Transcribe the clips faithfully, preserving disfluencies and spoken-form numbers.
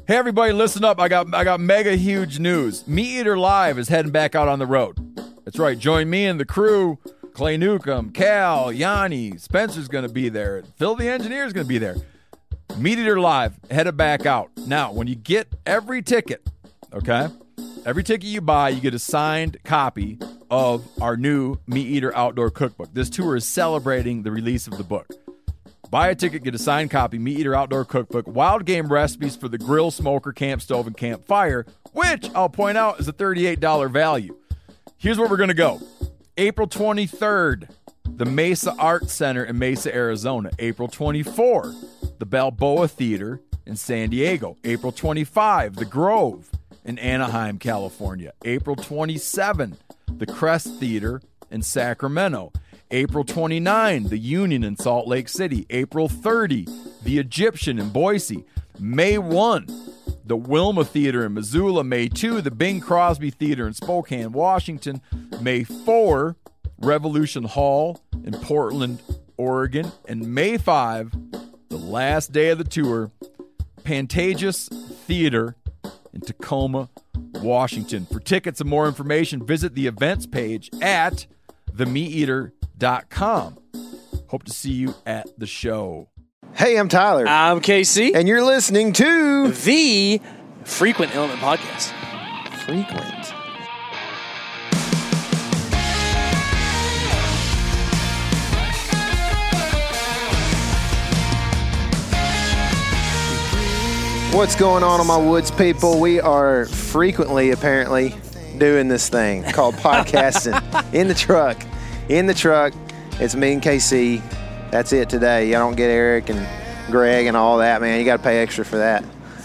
Hey, everybody, listen up. I got I got mega huge news. Meat Eater Live is heading back out on the road. That's right. Join me and the crew. Clay Newcomb, Cal, Yanni, Spencer's going to be there. Phil the Engineer's going to be there. Meat Eater Live, headed back out. Now, when you get every ticket, okay, every ticket you buy, you get a signed copy of our new Meat Eater Outdoor Cookbook. This tour is celebrating the release of the book. Buy a ticket, get a signed copy, Meat Eater Outdoor Cookbook, wild game recipes for the grill, smoker, camp stove, and campfire, which I'll point out is a thirty-eight dollars value. Here's where we're going to go. April twenty-third, the Mesa Art Center in Mesa, Arizona. April twenty-fourth, the Balboa Theater in San Diego. April twenty-fifth, the Grove in Anaheim, California. April twenty-seventh, the Crest Theater in Sacramento. April twenty-ninth, the Union in Salt Lake City. April thirtieth, the Egyptian in Boise. May first, the Wilma Theater in Missoula. May second, the Bing Crosby Theater in Spokane, Washington. May fourth, Revolution Hall in Portland, Oregon. And May fifth, the last day of the tour, Pantages Theater in Tacoma, Washington. For tickets and more information, visit the events page at the meat eater dot com. Hope to see you at the show. Hey, I'm Tyler. I'm K C. And you're listening to the Frequent Element Podcast. Frequent. What's going on, on my woods people? We are frequently, apparently, doing this thing called podcasting in the truck. In the truck. It's me and K C. That's it today. I don't get Eric and Greg and all that, man. You got to pay extra for that.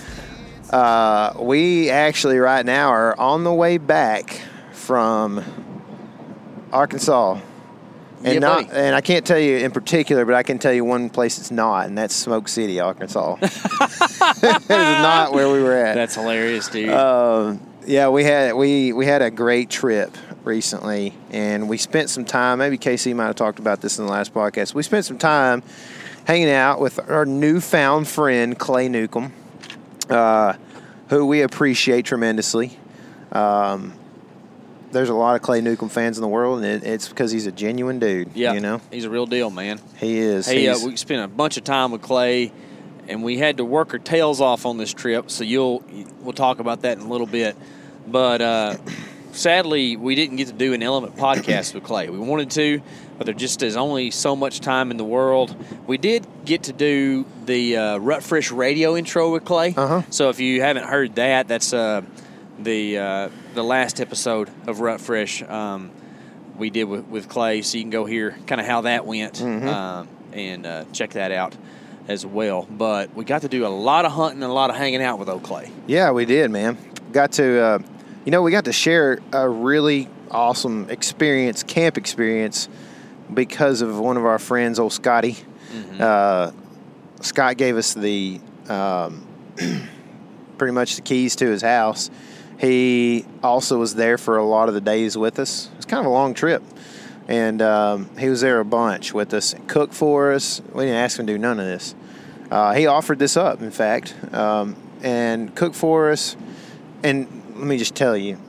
Uh, we actually right now are on the way back from Arkansas. And yeah, not, buddy. and I can't tell you in particular, but I can tell you one place it's not, and that's Smoke City, Arkansas. That is not where we were at. That's hilarious, dude. Uh, yeah, we had we we had a great trip recently, and we spent some time. Maybe K C might have talked about this in the last podcast. We spent some time hanging out with our newfound friend Clay Newcomb, uh, who we appreciate tremendously. Um, there's a lot of Clay Newcomb fans in the world, and it, it's because he's a genuine dude. Yeah, you know, he's a real deal, man. He is. Hey, uh, He's- we spent a bunch of time with Clay, and we had to work our tails off on this trip. So you'll we'll talk about that in a little bit. But uh, sadly, we didn't get to do an Element podcast with Clay. We wanted to, but there just is only so much time in the world. We did get to do the uh, Rut Fresh radio intro with Clay. Uh-huh. So if you haven't heard that, that's uh, the uh, the last episode of Rut Fresh um, we did with, with Clay. So you can go hear kind of how that went Mm-hmm. uh, and uh, check that out as well. But we got to do a lot of hunting and a lot of hanging out with old Clay. Yeah, we did, man. Got to, uh, you know, we got to share a really awesome experience, camp experience, because of one of our friends, old Scotty. Mm-hmm. Uh, Scott gave us the, um, pretty much the keys to his house. He also was there for a lot of the days with us. It was kind of a long trip. And um, he was there a bunch with us, cooked for us. We didn't ask him to do none of this. Uh, he offered this up, in fact, um, and cooked for us. And let me just tell you,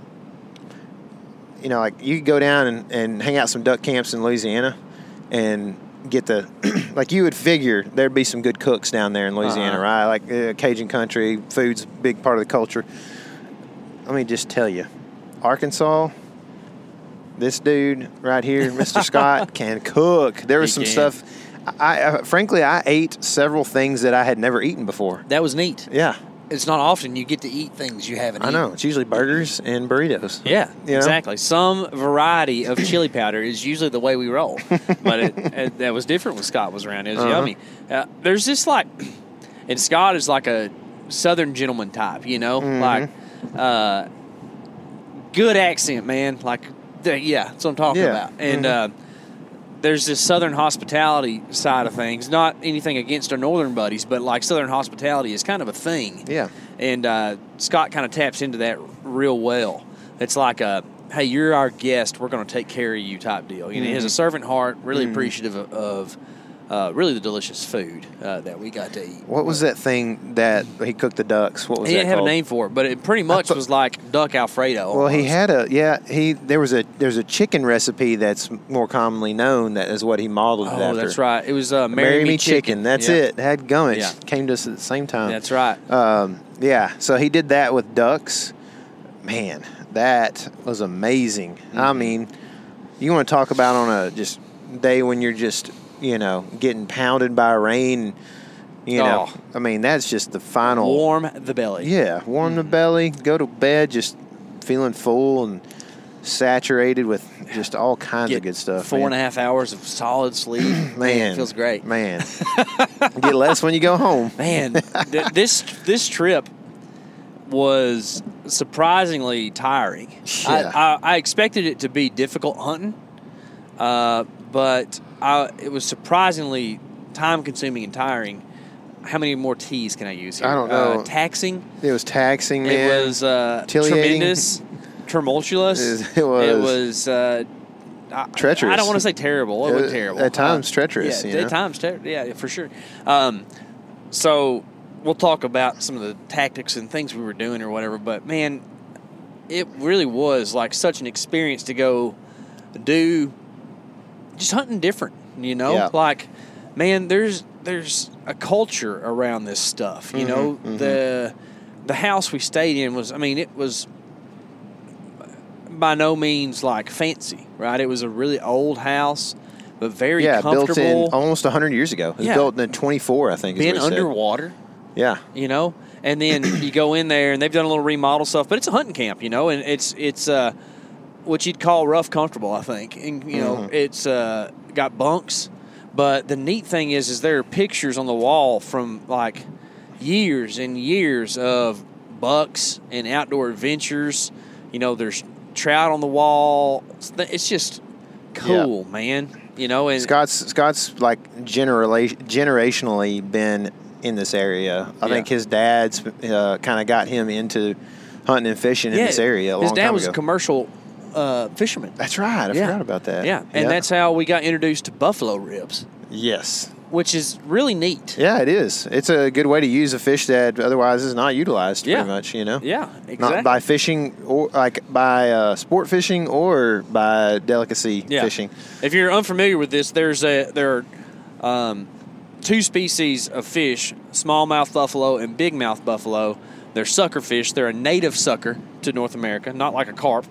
you know, like you could go down and, and hang out some duck camps in Louisiana and get the, like you would figure there'd be some good cooks down there in Louisiana, Uh-huh. right? Like uh, Cajun country, food's a big part of the culture. Let me just tell you, Arkansas, this dude right here, Mister Scott, can cook. There was some He can. stuff. I, I frankly, I ate several things that I had never eaten before. That was neat. Yeah, It's not often you get to eat things you haven't I eaten. know. It's usually burgers and burritos. Yeah, You know? exactly. Some variety of chili powder is usually the way we roll, but it, it, that was different when Scott was around. It was Uh-huh. yummy. Uh, there's just like, and Scott is like a Southern gentleman type, you know, Mhm. like uh, good accent, man. Like, the, yeah, that's what I'm talking Yeah. about. And Mhm. uh, there's this Southern hospitality side of things. Not anything against our Northern buddies, but like Southern hospitality is kind of a thing. Yeah. And uh, Scott kind of taps into that real well. It's like a, hey, you're our guest, we're going to take care of you type deal. You know, he has a servant heart, really Mhm. appreciative of, of uh, really the delicious food uh, that we got to eat. What was that thing that he cooked the ducks? What was He that didn't have called? a name for it, but it pretty much thought- was like duck Alfredo. Well, he almost. had a yeah. He there was a there's a chicken recipe that's more commonly known that is what he modeled it Oh, after. that's right. It was uh, Marry, Marry Me, Me Chicken. That's Yeah. it. Had gummit. Yeah. Came to us at the same time. That's right. Um, yeah. So he did that with ducks. Man, that was amazing. Mm-hmm. I mean, you want to talk about on a just day when you're just you know getting pounded by rain. You know, Oh. I mean that's just the final. Warm the belly. Yeah, warm the belly, go to bed just feeling full and saturated with just all kinds Get of good stuff. Four man. and a half hours of solid sleep. Man, it feels great. Man, get less when you go home. Man, th- this this trip was surprisingly tiring. Yeah. I, I, I expected it to be difficult hunting, uh, but I, it was surprisingly time-consuming and tiring. How many more T's can I use here? I don't know. Uh, taxing. It was taxing, man. It was uh, Titillating. tremendous, tumultuous. It was- It was uh, I- Treacherous. I don't want to say terrible. It Uh, wasn't terrible. at times Uh, treacherous, Yeah, you know? at times, ter- yeah, for sure. Um, so we'll talk about some of the tactics and things we were doing or whatever. But man, it really was like such an experience to go do just hunting different. You know, Yeah. like man, there's there's a culture around this stuff. You Mhm, know, mhm. the the house we stayed in was, I mean, it was by no means like fancy, right? It was a really old house, but very yeah, built comfortable. in almost one hundred years ago. It was Yeah. built in twenty-four, I think. Is Been what he said. underwater, Yeah. you know, and then you go in there and they've done a little remodel stuff, but it's a hunting camp, you know, and it's it's uh, what you'd call rough comfortable, I think, and you know, Mhm. it's uh, got bunks, but the neat thing is, is there are pictures on the wall from like years and years of bucks and outdoor adventures. You know, there's trout on the wall. It's just cool, man. You know, and Scott's Scott's like generally generationally been in this area. I Yeah. think his dad's uh, kind of got him into hunting and fishing in this area a his long dad time was ago. a commercial uh, fisherman. That's right. I Yeah. forgot about that. Yeah, and that's how we got introduced to buffalo ribs, yes. which is really neat. Yeah, it is. It's a good way to use a fish that otherwise is not utilized. Yeah. Pretty much, you know. Yeah, exactly. Not by fishing or like by uh, sport fishing or by delicacy Yeah. fishing. If you're unfamiliar with this, there's a there are um, two species of fish: smallmouth buffalo and bigmouth buffalo. They're sucker fish. They're a native sucker to North America, not like a carp,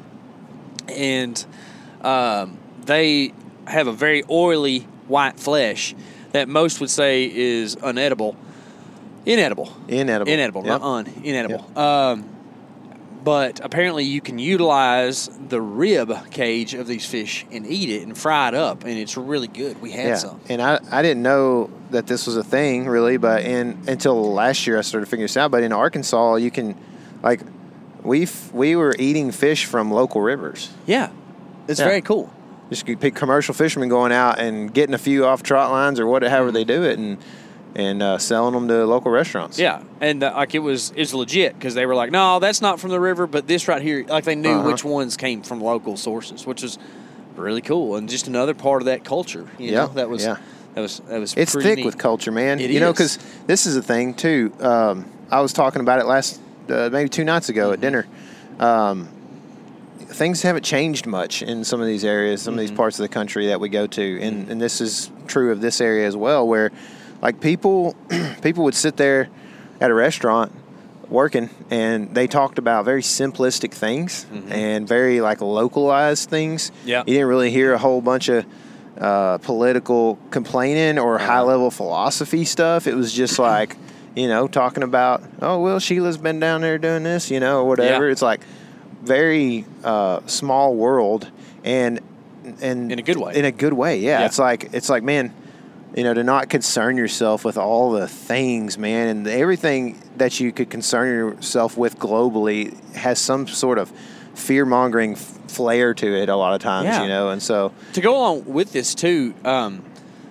and um, they have a very oily white flesh that most would say is unedible. Inedible. Inedible. Inedible, Yep. not un. Inedible. Um, but apparently you can utilize the rib cage of these fish and eat it and fry it up, and it's really good. We had Yeah, some. and I, I didn't know that this was a thing really, but in until last year I started figuring this out. But in Arkansas, you can, like, we we were eating fish from local rivers. Yeah. It's Yeah. very cool. Just pick commercial fishermen going out and getting a few off trot lines or whatever, however they do it, and and uh, selling them to local restaurants. Yeah, and uh, like it was it's legit because they were like, no, that's not from the river, but this right here, like they knew Uh-huh. which ones came from local sources, which is really cool and just another part of that culture. You Yeah, know, that was yeah. that was that was. It's pretty thick neat. with culture, man. It you know, is. because this is a thing too. Um, I was talking about it last, uh, maybe two nights ago Mm-hmm. at dinner. Um, things haven't changed much in some of these areas, some of Mm-hmm. these parts of the country that we go to, and and this is true of this area as well, where like people people would sit there at a restaurant working and they talked about very simplistic things and very like localized things. Mm-hmm. Yeah. You didn't really hear a whole bunch of uh, political complaining or Uh-huh. high level philosophy stuff. It was just like, you know, talking about, oh, well, Sheila's been down there doing this, you know, or whatever. Yeah. It's like very uh, small world and and In a good way. In a good way, yeah. Yeah. It's like it's like, man, you know, to not concern yourself with all the things, man, and everything that you could concern yourself with globally has some sort of fear mongering flair to it a lot of times, Yeah. you know, and so To go along with this too, um,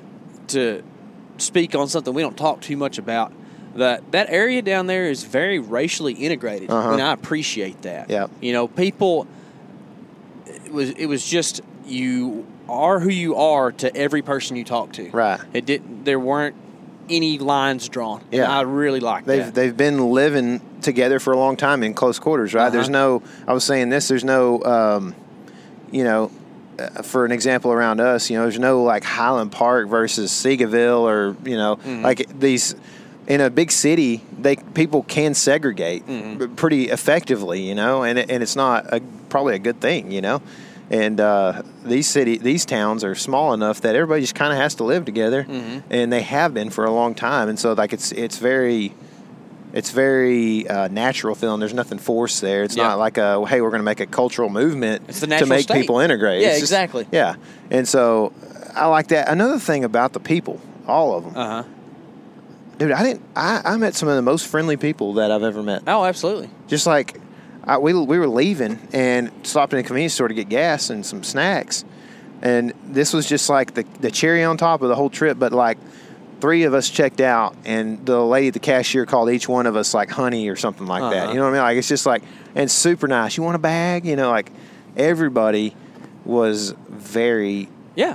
to speak on something we don't talk too much about, that that area down there is very racially integrated, Uh-huh. and I appreciate that. Yep. You know, people. It was it was just you are who you are to every person you talk to. Right. It didn't. There weren't any lines drawn. Yeah. And I really like They've that. they've been living together for a long time in close quarters, right? Uh-huh. There's no. I was saying this. There's no. Um, you know, uh, for an example around us, you know, there's no like Highland Park versus Seagaville, or you know, Mm-hmm. like these. In a big city, they people can segregate Mm-hmm. pretty effectively, you know, and it, and it's not a, probably a good thing, you know. And uh, these city, these towns are small enough that everybody just kind of has to live together, Mm-hmm. and they have been for a long time. And so, like, it's it's very, it's very uh, natural feeling. There's nothing forced there. It's Yeah. not like a hey, we're going to make a cultural movement It's the to natural make state. people integrate. Yeah, It's just- exactly. yeah, and so I like that. Another thing about the people, all of them, Uh huh. dude. I didn't. I, I met some of the most friendly people that I've ever met. Oh, absolutely. Just like I, we we were leaving and stopped in a convenience store to get gas and some snacks, and this was just like the the cherry on top of the whole trip. But like three of us checked out, and the lady, the cashier, called each one of us like honey or something like that. Uh-huh. You know what I mean? Like it's just like and super nice. You want a bag? You know, like everybody was very Yeah.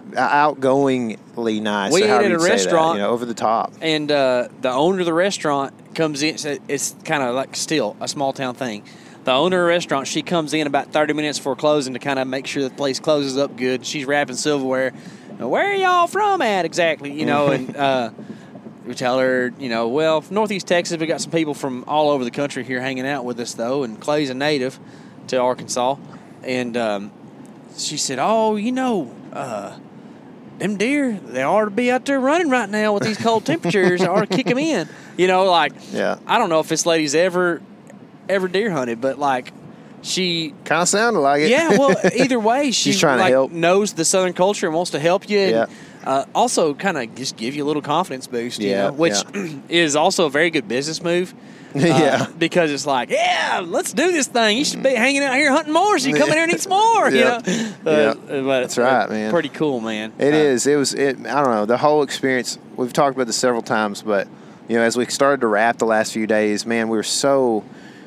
outgoingly nice. We or ate however at a you'd say that, restaurant. you know, over the top. And uh, the owner of the restaurant comes in. So it's kind of like still a small town thing. The owner of the restaurant, she comes in about thirty minutes before closing to kind of make sure the place closes up good. She's wrapping silverware. Where are y'all from at exactly? You know, and uh, we tell her, you know, well, from Northeast Texas, we got some people from all over the country here hanging out with us, though. And Clay's a native to Arkansas. And um, she said, oh, you know, uh, them deer, they ought to be out there running right now with these cold temperatures. I ought to kick them in. You know, like, Yeah. I don't know if this lady's ever ever deer hunted, but, like, she, Kind of sounded like it. yeah, well, either way, she She's trying to like, help. knows the Southern culture and wants to help you. And, Yeah. uh, also kind of just give you a little confidence boost, you Yeah, know, which is also a very good business move. Uh, Yeah. Because it's like, yeah, let's do this thing. You should be hanging out here hunting more, so you come in here and eat some more, you Yeah. know? Yeah. Uh, but That's right, uh, man. Pretty cool, man. It Uh, is. It was. It. I don't know. The whole experience. We've talked about this several times, but you know, as we started to wrap the last few days, man, we were so,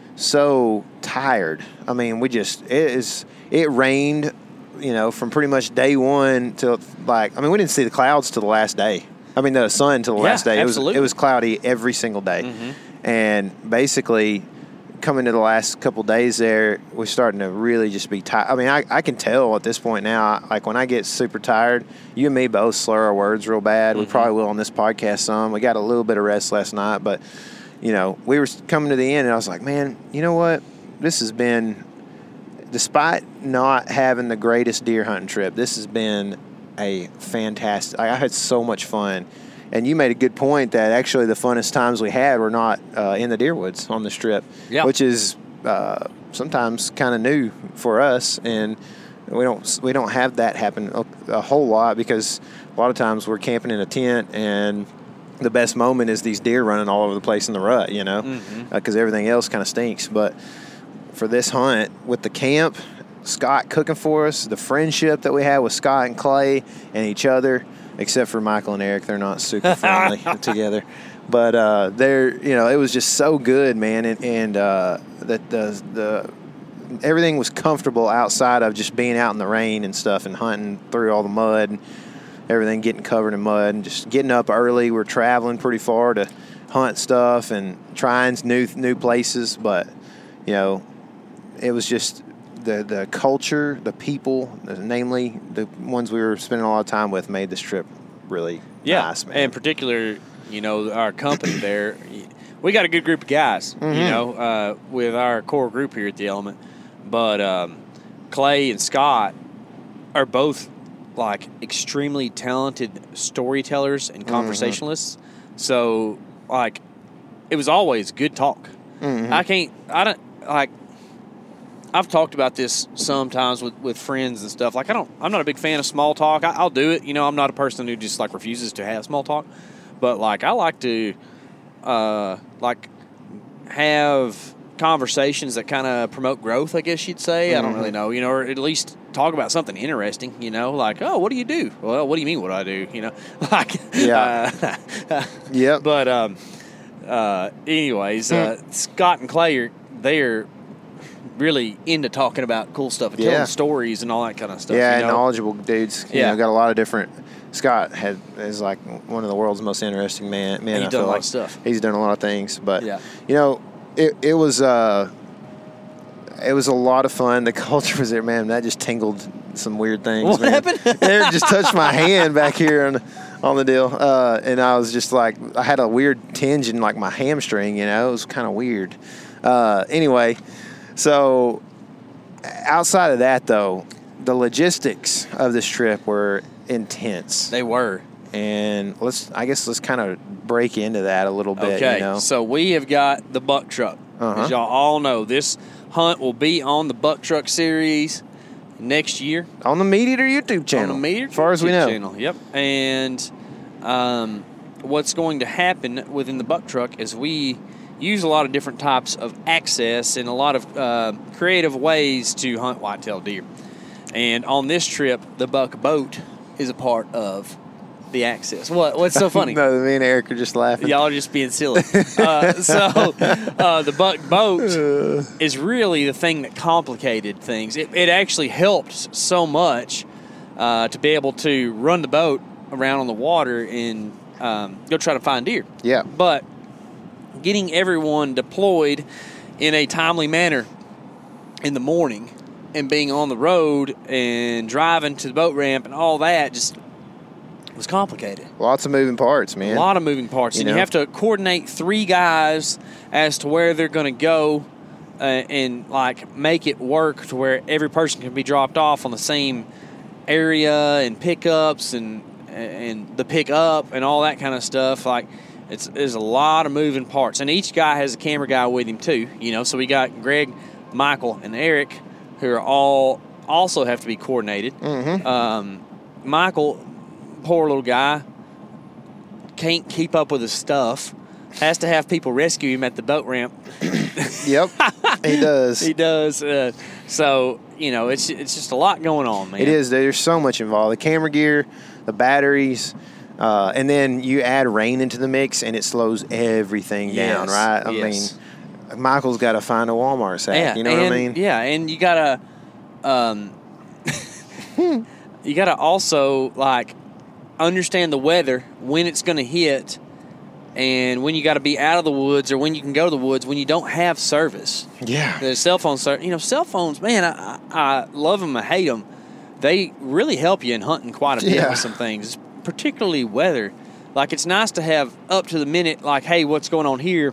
so tired. I mean, we just. It is. It rained. You know, from pretty much day one till like. I mean, we didn't see the clouds till the last day. I mean, the sun till the Yeah, last day. It was. absolutely. It was cloudy every single day, Mhm. and basically. Coming to the last couple days there, we're starting to really just be tired. I mean, I, I can tell at this point now, like when I get super tired, you and me both slur our words real bad. We probably will on this podcast some. We got a little bit of rest last night, but, you know, we were coming to the end, and I was like, man, you know what? This has been, despite not having the greatest deer hunting trip, this has been a fantastic, I had so much fun. And you made a good point that actually the funnest times we had were not uh, in the deer woods on this trip, Yeah. which is uh, sometimes kind of new for us, and we don't we don't have that happen a, a whole lot because a lot of times we're camping in a tent, and the best moment is these deer running all over the place in the rut, you know, because Mhm. uh, everything else kind of stinks. But for this hunt with the camp, Scott cooking for us, the friendship that we had with Scott and Clay and each other. Except for Michael and Eric, they're not super friendly together. But uh, they're, you know, it was just so good, man, and and uh, that the the everything was comfortable outside of just being out in the rain and stuff and hunting through all the mud and everything getting covered in mud and just getting up early. We're traveling pretty far to hunt stuff and trying new new places, but you know, it was just. The the culture, the people, namely the ones we were spending a lot of time with, made this trip really Yeah, nice, man. and in particular, you know, our company there, we got a good group of guys, Mm-hmm. you know, uh, with our core group here at the Element. But um, Clay and Scott are both, like, extremely talented storytellers and conversationalists. So, like, it was always good talk. Mhm. I can't, I don't, like, I've talked about this sometimes with, with friends and stuff. Like, I don't, I'm not a big fan of small talk. I, I'll do it. You know, I'm not a person who just, like, refuses to have small talk. But, like, I like to, uh, like, have conversations that kind of promote growth, I guess you'd say. I don't really know, you know, or at least talk about something interesting, you know, like, oh, what do you do? Well, what do you mean what do I do? You know, like, Yeah. uh, Yep. But, um, uh, anyways, uh, Scott and Clay are, they're really into talking about cool stuff and Yeah. telling stories and all that kind of stuff. Yeah, you know? knowledgeable dudes. You Yeah. know, got a lot of different. Scott had is like one of the world's most interesting man. men He's I done feel a lot like. of stuff. He's done a lot of things, but Yeah. you know, it it was uh, it was a lot of fun. The culture was there, man. That just tingled some weird things. What man. happened? Eric just touched my hand back here on on the deal, uh, and I was just like, I had a weird tinge in like my hamstring. You know, it was kind of weird. Uh, anyway, so outside of that, though, the logistics of this trip were intense. They were. And let's, I guess, let's kind of break into that a little bit. Okay, You know? so we have got the buck truck. Uh-huh. As y'all all know, this hunt will be on the buck truck series next year. On the Meat Eater YouTube channel. On the Meat Eater as far as we YouTube know. Channel. Yep. And um, what's going to happen within the buck truck is we use a lot of different types of access and a lot of uh, creative ways to hunt whitetail deer. And on this trip, the buck boat is a part of the access. What? What's so funny? No, me and Eric are just laughing. Y'all are just being silly. Uh, so uh, the buck boat is really the thing that complicated things. It, it actually helped so much uh, to be able to run the boat around on the water and um, go try to find deer. Yeah. But getting everyone deployed in a timely manner in the morning and being on the road and driving to the boat ramp and all that just was complicated. Lots of moving parts, man. A lot of moving parts. You and know? you have to coordinate three guys as to where they're going to go uh, and, like, make it work to where every person can be dropped off on the same area and pickups and and the pickup and all that kind of stuff. Like, it's there's a lot of moving parts. And each guy has a camera guy with him, too. You know, so we got Greg, Michael, and Eric, who are all also have to be coordinated. Mm-hmm. Um, Michael, poor little guy, can't keep up with his stuff. Has to have people rescue him at the boat ramp. Yep, he does. He does. Uh, so, you know, it's it's just a lot going on, man. It is. There's so much involved. The camera gear, the batteries, uh, and then you add rain into the mix, and it slows everything down, Yes, right? I yes. mean, Michael's got to find a Walmart sack. Yeah, you know and, what I mean? Yeah, and you gotta, um, you gotta also like understand the weather, when it's going to hit, and when you got to be out of the woods or when you can go to the woods when you don't have service. Yeah. The cell phone service, you know, cell phones, man, I, I love them, I hate them. They really help you in hunting quite a bit Yeah. with some things, particularly weather. Like, it's nice to have up to the minute, like, hey, what's going on here?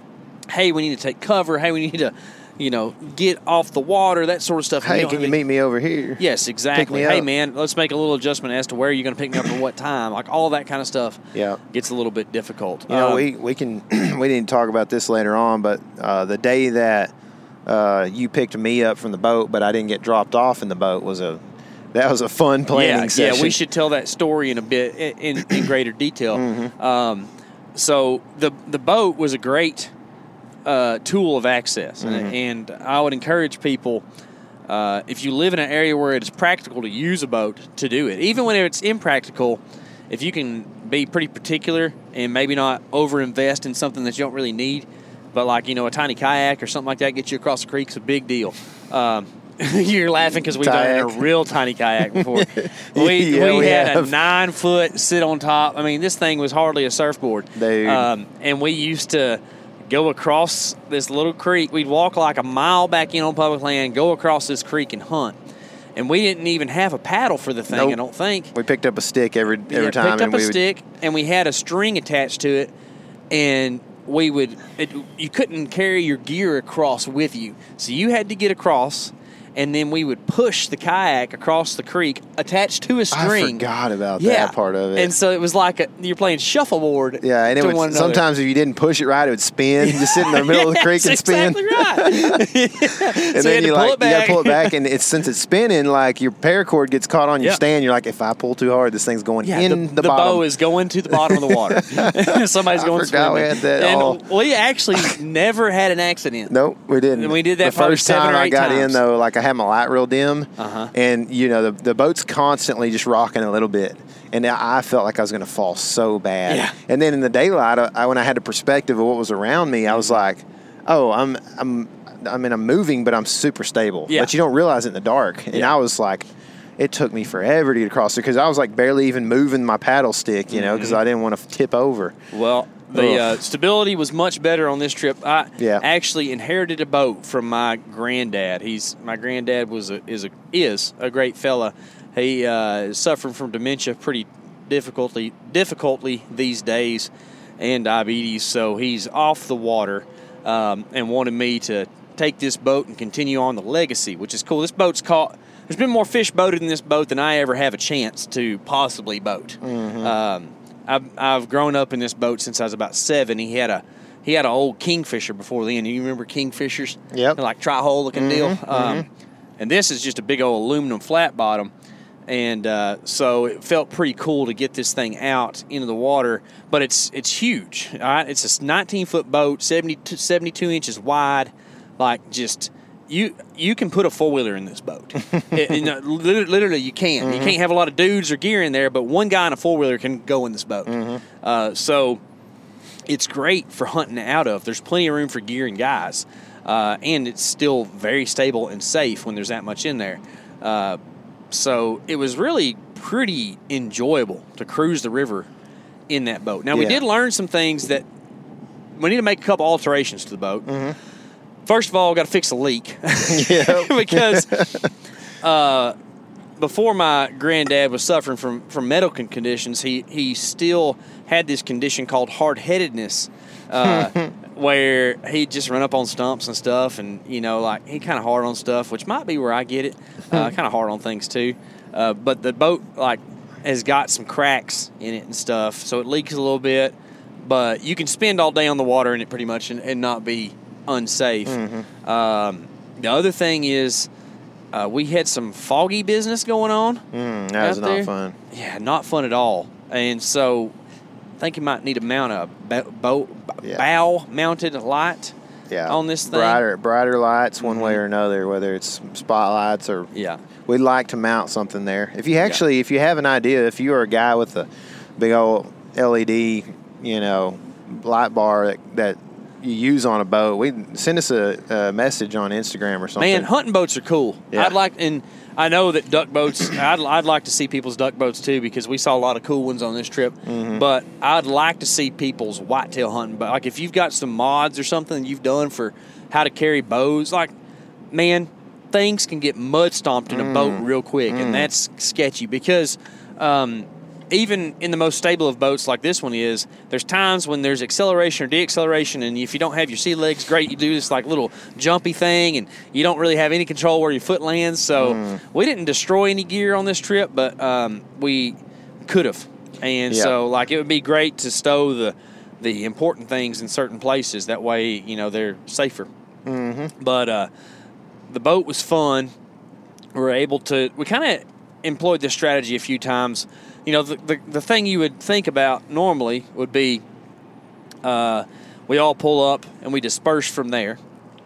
Hey, we need to take cover. Hey, we need to, you know, get off the water, that sort of stuff. Hey, don't can have you any- meet me over here? Yes, exactly. me Hey, up. man, let's make a little adjustment as to where you're going to pick me up at what time. Like, all that kind of stuff Yeah. gets a little bit difficult. You know, Um, we, we can we didn't talk about this later on, but uh, the day that uh, you picked me up from the boat, but I didn't get dropped off in the boat was a that was a fun planning yeah, session. Yeah, we should tell that story in a bit in, in, in greater detail. Mm-hmm. Um, so the the boat was a great uh, tool of access, Mm-hmm. and, and I would encourage people, uh, if you live in an area where it is practical to use a boat, to do it. Even when it's impractical, if you can be pretty particular and maybe not overinvest in something that you don't really need, but like, you know, a tiny kayak or something like that gets you across the creek is a big deal. Um, you're laughing because we've done it in Kayak. a real tiny kayak before. we Yeah, we we had have. a nine foot sit on top. I mean, this thing was hardly a surfboard. Dude. Um, and we used to go across this little creek. We'd walk like a mile back in on public land, go across this creek and hunt. And we didn't even have a paddle for the thing, Nope. I don't think. We picked up a stick every every Yeah, time, picked and up we a would, stick, and we had a string attached to it, and we would. It, you couldn't carry your gear across with you, so you had to get across, and then we would push the kayak across the creek attached to a I string. forgot about Yeah, that part of it. And so it was like a, you're playing shuffleboard. yeah, and it to would one another. sometimes if you didn't push it right, it would spin. Just sit in the middle of the creek That's and spin. exactly right. And So you then had to you pull like it you back. gotta pull it back, and it's since it's spinning, like your paracord gets caught on your Yeah. stand. You're like, if I pull too hard, this thing's going Yeah, in the, the, the bottom. bow is going to the bottom of the water. Somebody's I going forgot we swimming. had that and all. we actually never had an accident. Nope, we didn't. And we did that the probably first seven time or I eight got in times. though. Like I had my light real dim, Uh-huh. and you know the the boat's constantly just rocking a little bit, and I felt like I was going to fall so bad. Yeah. And then in the daylight, I, I when I had the perspective of what was around me, I was like, oh, I'm I'm I mean I'm moving, but I'm super stable. Yeah. But you don't realize it in the dark. And Yeah. I was like, it took me forever to get across there because I was like barely even moving my paddle stick, you know, because Mm-hmm. I didn't want to tip over. Well, the Ugh. uh, stability was much better on this trip. I Yeah. actually inherited a boat from my granddad. He's my granddad was a, is a is a great fella. He uh, is suffering from dementia pretty difficultly difficultly these days, and diabetes. So he's off the water, um, and wanted me to take this boat and continue on the legacy, which is cool. This boat's caught. There's been more fish boated in this boat than I ever have a chance to possibly boat. Mm-hmm. Um, I've, I've grown up in this boat since I was about seven. He had a he had an old Kingfisher before then. You remember Kingfishers? Yep. They're like tri-hole looking deal. Um, and this is just a big old aluminum flat bottom. And uh, so it felt pretty cool to get this thing out into the water. But it's it's huge. All right? It's a nineteen foot boat, seventy-two, seventy-two inches wide. Like just you you can put a four wheeler in this boat. it, you know, literally, literally you can. Mm-hmm. You can't have a lot of dudes or gear in there, but one guy in a four wheeler can go in this boat. Mm-hmm. Uh, so it's great for hunting out of. There's plenty of room for gear and guys, uh, and it's still very stable and safe when there's that much in there. Uh, so it was really pretty enjoyable to cruise the river in that boat. Now we Yeah. did learn some things that we need to make a couple alterations to the boat. Mm-hmm. First of all, got to fix a leak Yeah. because uh, before my granddad was suffering from, from medical conditions, he, he still had this condition called hard-headedness, uh, where he'd just run up on stumps and stuff, and, you know, like, he kind of hard on stuff, which might be where I get it, uh, kind of hard on things, too. Uh, but the boat, like, has got some cracks in it and stuff, so it leaks a little bit, but you can spend all day on the water in it pretty much and, and not be unsafe. Mm-hmm. Um, the other thing is uh, we had some foggy business going on. Mm, that was out not there. fun. Yeah, not fun at all. And so I think you might need to mount a bow, bow, Yeah. bow mounted light Yeah. on this thing. Brighter, brighter lights, one way Mhm. or another, whether it's spotlights or. Yeah. We'd like to mount something there. If you actually, if you have an idea, if you are a guy with a big old L E D, you know, light bar that, that you use on a boat, we send us a, a message on Instagram or something. Man, hunting boats are cool. Yeah. I'd like, and I know that duck boats. I'd, I'd like to see people's duck boats too because we saw a lot of cool ones on this trip. Mm-hmm. But I'd like to see people's whitetail hunting. But like, if you've got some mods or something you've done for how to carry bows, like, man, things can get mud stomped in a Mm. boat real quick, Mm. and that's sketchy because. Um, Even in the most stable of boats like this one is, there's times when there's acceleration or deacceleration, and if you don't have your sea legs, great, you do this like little jumpy thing, and you don't really have any control where your foot lands. So Mm. we didn't destroy any gear on this trip, but um, we could have. And Yeah. so, like, it would be great to stow the the important things in certain places. That way, you know, they're safer. Mm-hmm. But uh, the boat was fun. We were able to. We kind of employed this strategy a few times. You know, the, the the thing you would think about normally would be uh, we all pull up and we disperse from there.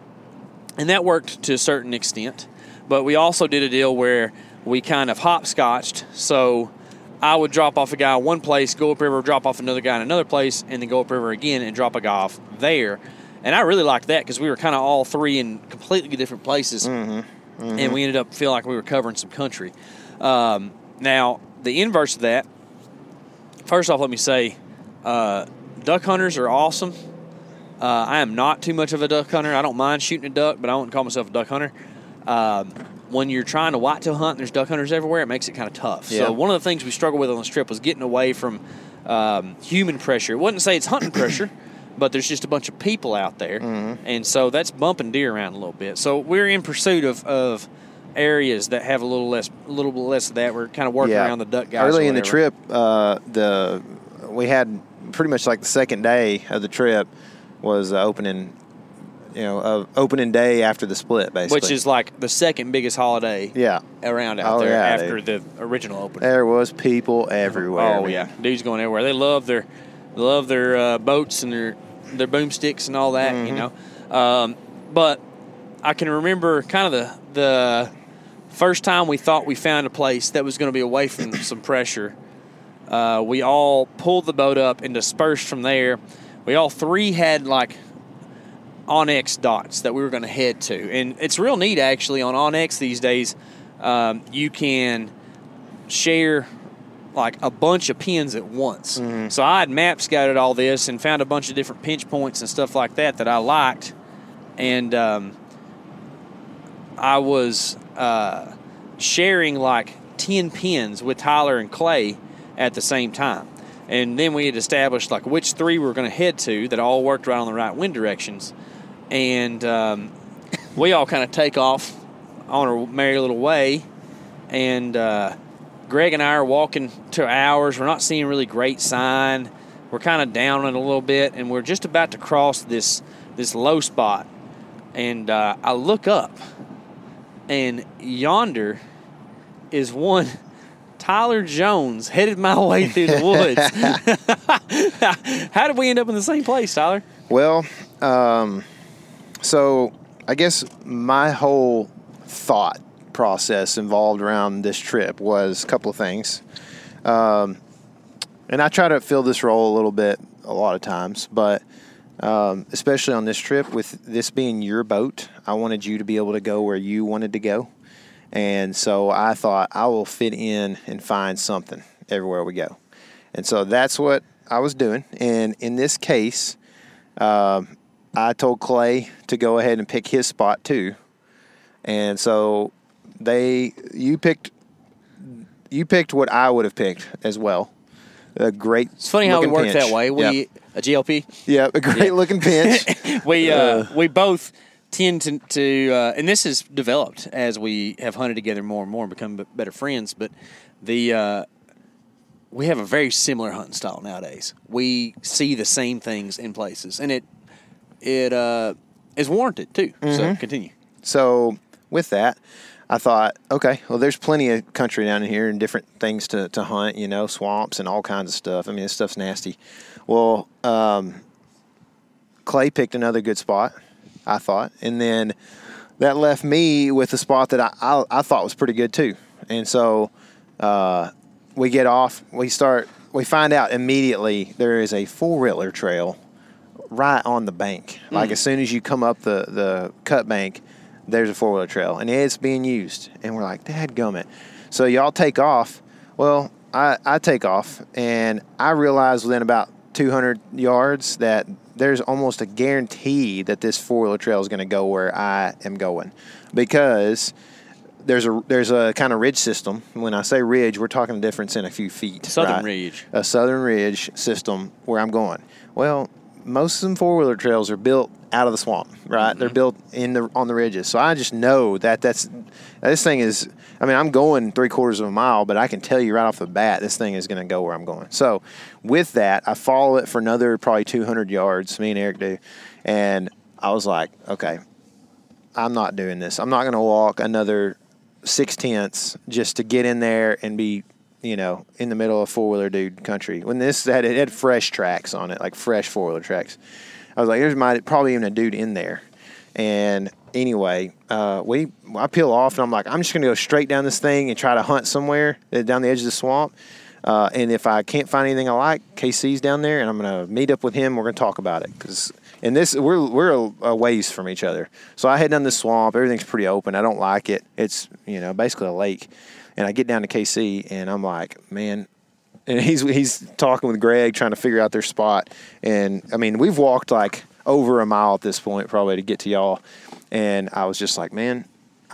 And that worked to a certain extent. But we also did a deal where we kind of hopscotched. So I would drop off a guy in one place, go upriver, drop off another guy in another place, and then go upriver again and drop a guy off there. And I really liked that because we were kind of all three in completely different places. Mm-hmm. Mm-hmm. And we ended up feeling like we were covering some country. Um, now, the inverse of that, first off, let me say, uh, duck hunters are awesome. Uh, I am not too much of a duck hunter. I don't mind shooting a duck, but I wouldn't call myself a duck hunter. Um, when you're trying to whitetail hunt and there's duck hunters everywhere, it makes it kind of tough. Yeah. So one of the things we struggled with on this trip was getting away from um, human pressure. It wouldn't say it's hunting pressure, but there's just a bunch of people out there. Mm-hmm. And so that's bumping deer around a little bit. So we're in pursuit of, of areas that have a little less a little bit less of that. We're kind of working Yeah. around the duck guys. Early or in the whatever. trip, uh, the we had pretty much like the second day of the trip was uh, opening, you know, uh, opening day after the split, basically. Which is like the second biggest holiday yeah, around out Oh, there yeah, after dude. the original opening. there was people everywhere. Oh man. yeah, dudes going everywhere. They love their, they love their uh, boats and their their boomsticks and all that, Mhm. you know. Um, but I can remember kind of the the first time we thought we found a place that was going to be away from some pressure. Uh, we all pulled the boat up and dispersed from there. We all three had like Onyx dots that we were going to head to. And it's real neat, actually, on Onyx these days. Um, you can share like a bunch of pins at once. Mm-hmm. So I had map scouted all this and found a bunch of different pinch points and stuff like that that I liked. And um, I was uh, sharing like ten pins with Tyler and Clay at the same time. And then we had established like which three we were going to head to that all worked right on the right wind directions. And um, we all kind of take off on our merry little way. And uh, Greg and I are walking to ours. We're not seeing really great sign. We're kind of down it a little bit. And we're just about to cross this, this low spot. And uh, I look up. And yonder is one Tyler Jones headed my way through the woods. How did we end up in the same place, Tyler? Well, um, so I guess my whole thought process involved around this trip was a couple of things. Um, and I try to fill this role a little bit a lot of times, but um, especially on this trip, with this being your boat, I wanted you to be able to go where you wanted to go. And so I thought I will fit in and find something everywhere we go. And so that's what I was doing. And in this case, um, I told Clay to go ahead and pick his spot too. And so they, you picked, you picked what I would have picked as well. A great. It's funny how we work pinch. that way. We Yep. a G L P. Yeah, a great Yeah. looking pinch. we uh, Uh, we both tend to, to uh, and this has developed as we have hunted together more and more and become b- better friends. But the uh, we have a very similar hunting style nowadays. We see the same things in places, and it it uh, is warranted too. Mm-hmm. So continue. So with that, I thought, okay, well, there's plenty of country down here and different things to, to hunt, you know, swamps and all kinds of stuff. I mean, this stuff's nasty. Well, um, Clay picked another good spot, I thought, and then that left me with a spot that I, I, I thought was pretty good too. And so uh, we get off, we start, we find out immediately there is a four-wheeler trail right on the bank. Mm. Like as soon as you come up the, the cut bank, there's a four-wheeler trail, and it's being used. And we're like, dadgummit. So y'all take off. Well, I, I take off, and I realize within about two hundred yards that there's almost a guarantee that this four-wheeler trail is going to go where I am going, because there's a there's a kind of ridge system. When I say ridge, we're talking a difference in a few feet. Southern right? ridge. A southern ridge system where I'm going. Well, most of them four-wheeler trails are built out of the swamp, right? Mm-hmm. They're built in the on the ridges. So I just know that that's this thing is. I mean, I'm going three quarters of a mile, but I can tell you right off the bat, this thing is going to go where I'm going. So with that, I follow it for another probably two hundred yards. Me and Eric do, and I was like, okay, I'm not doing this. I'm not going to walk another six tenths just to get in there and be, you know, in the middle of four-wheeler dude country. When this had it had fresh tracks on it, like fresh four-wheeler tracks. I was like, there's my, probably even a dude in there. And anyway, uh, we I peel off, and I'm like, I'm just going to go straight down this thing and try to hunt somewhere down the edge of the swamp. Uh, and if I can't find anything I like, K C's down there, and I'm going to meet up with him. We're going to talk about it. Cause, and this we're we're a, a ways from each other. So I head down this swamp. Everything's pretty open. I don't like it. It's, you know, basically a lake. And I get down to K C, and I'm like, man. And he's he's talking with Greg, trying to figure out their spot. And, I mean, we've walked like over a mile at this point probably to get to y'all. And I was just like, man,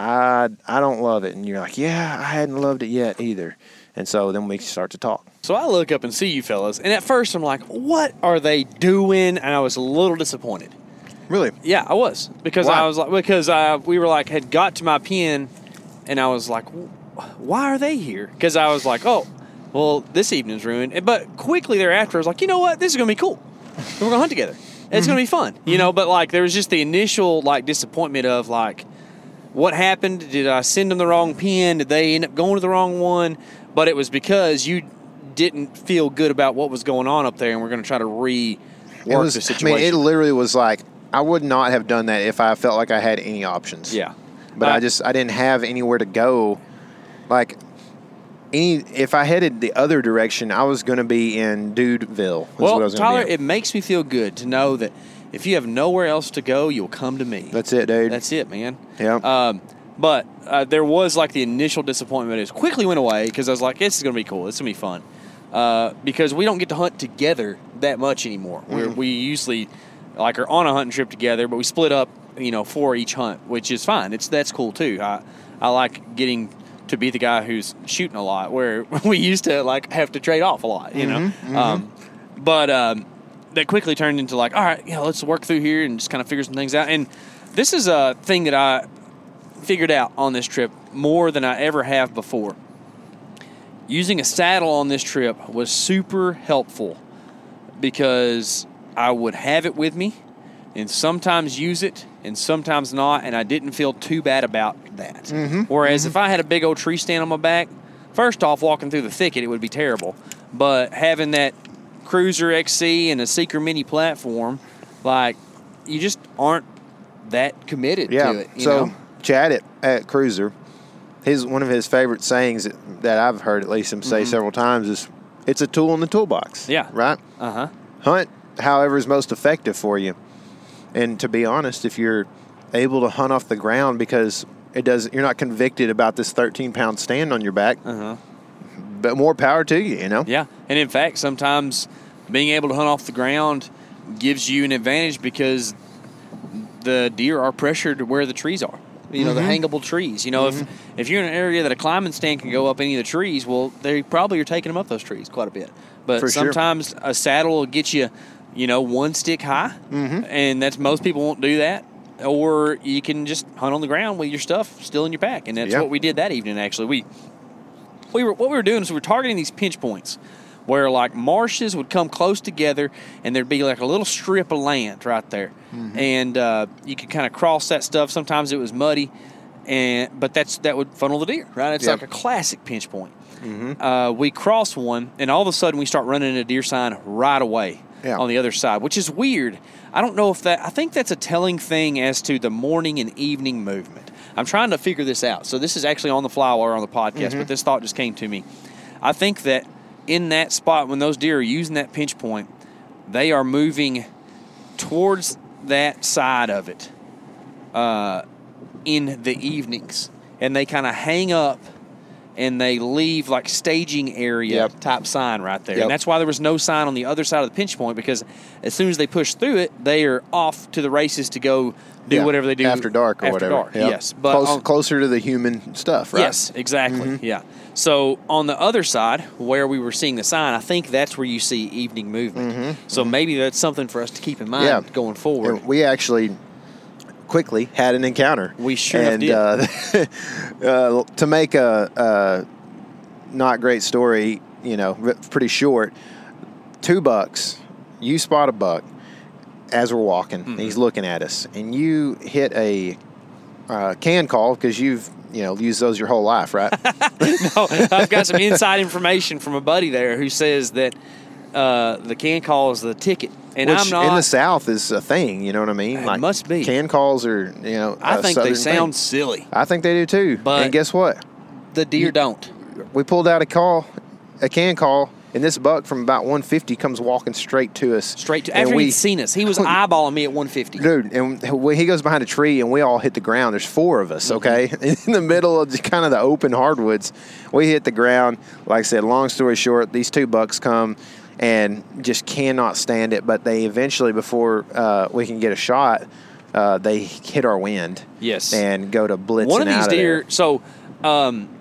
I I don't love it. And you're like, yeah, I hadn't loved it yet either. And so then we start to talk. So I look up and see you fellas. And at first I'm like, what are they doing? And I was a little disappointed. Really? Yeah, I was. Because Why? I was like, because uh, we were like, had got to my pen. And I was like, why are they here? Because I was like, oh, well, this evening's ruined. But quickly thereafter, I was like, you know what? This is going to be cool. We're going to hunt together. It's mm-hmm. going to be fun. You know, but, like, there was just the initial, like, disappointment of, like, what happened? Did I send them the wrong pin? Did they end up going to the wrong one? But it was because you didn't feel good about what was going on up there, and we're going to try to rework it was, the situation. I mean, it literally was like, I would not have done that if I felt like I had any options. Yeah. But uh, I just, I didn't have anywhere to go. Like, Any, if I headed the other direction, I was going to be in Dudeville. Is well, what I was Tyler, be in. it makes me feel good to know that if you have nowhere else to go, you'll come to me. That's it, dude. That's it, man. Yeah. Um, but uh, there was like the initial disappointment. It quickly went away because I was like, this is going to be cool. This is going to be fun. Uh, because we don't get to hunt together that much anymore. Mm-hmm. We're, we usually like are on a hunting trip together, but we split up, you know, for each hunt, which is fine. It's that's cool too. I I like getting to be the guy who's shooting a lot, where we used to like have to trade off a lot, you know. Mm-hmm, mm-hmm. Um, but um, that quickly turned into like, all right, you know, let's work through here and just kind of figure some things out. And this is a thing that I figured out on this trip more than I ever have before. Using a saddle on this trip was super helpful because I would have it with me and sometimes use it and sometimes not, and I didn't feel too bad about that. Mm-hmm. Whereas mm-hmm. if I had a big old tree stand on my back, first off, walking through the thicket, it would be terrible. But having that Cruiser X C and a Seeker Mini platform, like, you just aren't that committed yeah. to it. You so know? Chad at, at Cruiser, his one of his favorite sayings that, that I've heard at least him say Mm-hmm. several times is, "It's a tool in the toolbox." Yeah. Right. Uh huh. Hunt however is most effective for you. And to be honest, if you're able to hunt off the ground because it does, you're not convicted about this thirteen pound stand on your back. Uh huh. But more power to you, you know? Yeah, and in fact, sometimes being able to hunt off the ground gives you an advantage because the deer are pressured to where the trees are. You know, Mm-hmm. the hangable trees. You know, Mm-hmm. if if you're in an area that a climbing stand can go up any of the trees, well, they probably are taking them up those trees quite a bit. But For sure. sometimes a saddle will get you, you know, one stick high, Mm-hmm. and that's most people won't do that. Or you can just hunt on the ground with your stuff still in your pack, and that's Yeah. what we did that evening. Actually, we we were what we were doing is we were targeting these pinch points where like marshes would come close together and there'd be like a little strip of land right there. Mm-hmm. And uh, you could kind of cross that stuff. Sometimes it was muddy, and but that's that would funnel the deer, right? It's Yep. like a classic pinch point. Mm-hmm. Uh, we cross one, and all of a sudden we start running into a deer sign right away Yeah. on the other side, which is weird. I don't know if that – I think that's a telling thing as to the morning and evening movement. I'm trying to figure this out. So this is actually on the fly while we're on the podcast, Mm-hmm. but this thought just came to me. I think that in that spot, when those deer are using that pinch point, they are moving towards that side of it uh, in the evenings. And they kind of hang up and they leave like staging area Yep. type sign right there. Yep. And that's why there was no sign on the other side of the pinch point, because as soon as they push through it, they are off to the races to go do Yeah. whatever they do after dark or after whatever. dark. Yep. Yes. But Close, on- closer to the human stuff, right? Yes, exactly. Yeah. So on the other side, where we were seeing the sign, I think that's where you see evening movement. So maybe that's something for us to keep in mind Yeah. going forward. And we actually quickly had an encounter. We sure and, did. Uh, uh, to make a, a not great story, you know, pretty short, two bucks, you spot a buck as we're walking. Mm-hmm. He's looking at us, and you hit a uh, can call because you've, you know, used those your whole life, right? No, I've got some inside information from a buddy there who says that uh, the can call is the ticket. And Which I'm not. in the South is a thing, you know what I mean? It must be. Can calls are, you know, I a think they Southern sound thing. silly. I think they do too. But- and guess what? The deer don't. We pulled out a call, a can call, and this buck from about one fifty comes walking straight to us. Straight to and after we, he'd seen us. He was eyeballing me at one fifty. Dude, and when he goes behind a tree and we all hit the ground. There's four of us, okay? In the middle of just kind of the open hardwoods. We hit the ground. Like I said, long story short, these two bucks come and just cannot stand it. But they eventually, before uh, we can get a shot, uh, they hit our wind. Yes. And go to blitzing One of these out of deer. there. So, um,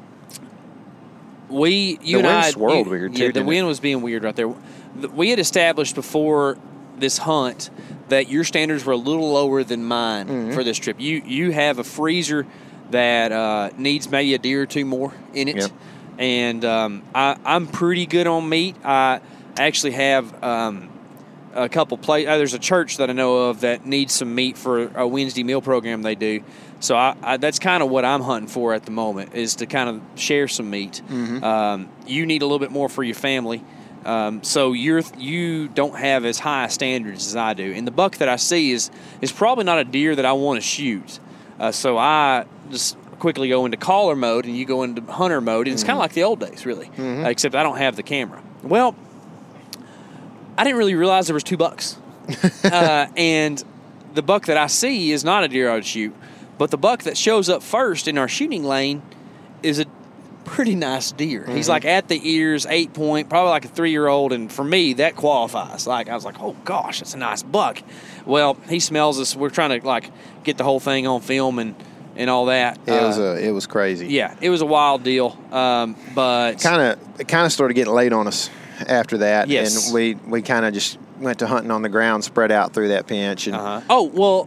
we, you The and wind I, swirled you- weird, yeah, too, the didn't wind was being weird right there. The- We had established before this hunt that your standards were a little lower than mine Mm-hmm. for this trip. You you have a freezer that uh, needs maybe a deer or two more in it, Yep. and um, I, I'm pretty good on meat. I actually have. Um, a couple play. Uh, there's a church that I know of that needs some meat for a Wednesday meal program they do. So I, I, that's kind of what I'm hunting for at the moment, is to kind of share some meat. Mm-hmm. Um, you need a little bit more for your family, um, so you're you don't have as high standards as I do. And the buck that I see is is probably not a deer that I want to shoot. Uh, so I just quickly go into caller mode, and you go into hunter mode, and it's kind of like the old days, really, uh, except I don't have the camera. Well, I didn't really realize there was two bucks uh, and the buck that I see is not a deer I would shoot, but the buck that shows up first in our shooting lane is a pretty nice deer. Mm-hmm. He's like at the ears, eight point, probably like a three-year-old, and for me, that qualifies. Like, I was like, oh, gosh, that's a nice buck. Well, he smells us. We're trying to, like, get the whole thing on film and, and all that. It uh, was a, it was crazy. Yeah, it was a wild deal, um, but... Kind of it kind of started getting late on us after that, yes. and we, we kind of just went to hunting on the ground, spread out through that pinch. And uh-huh. Oh, well...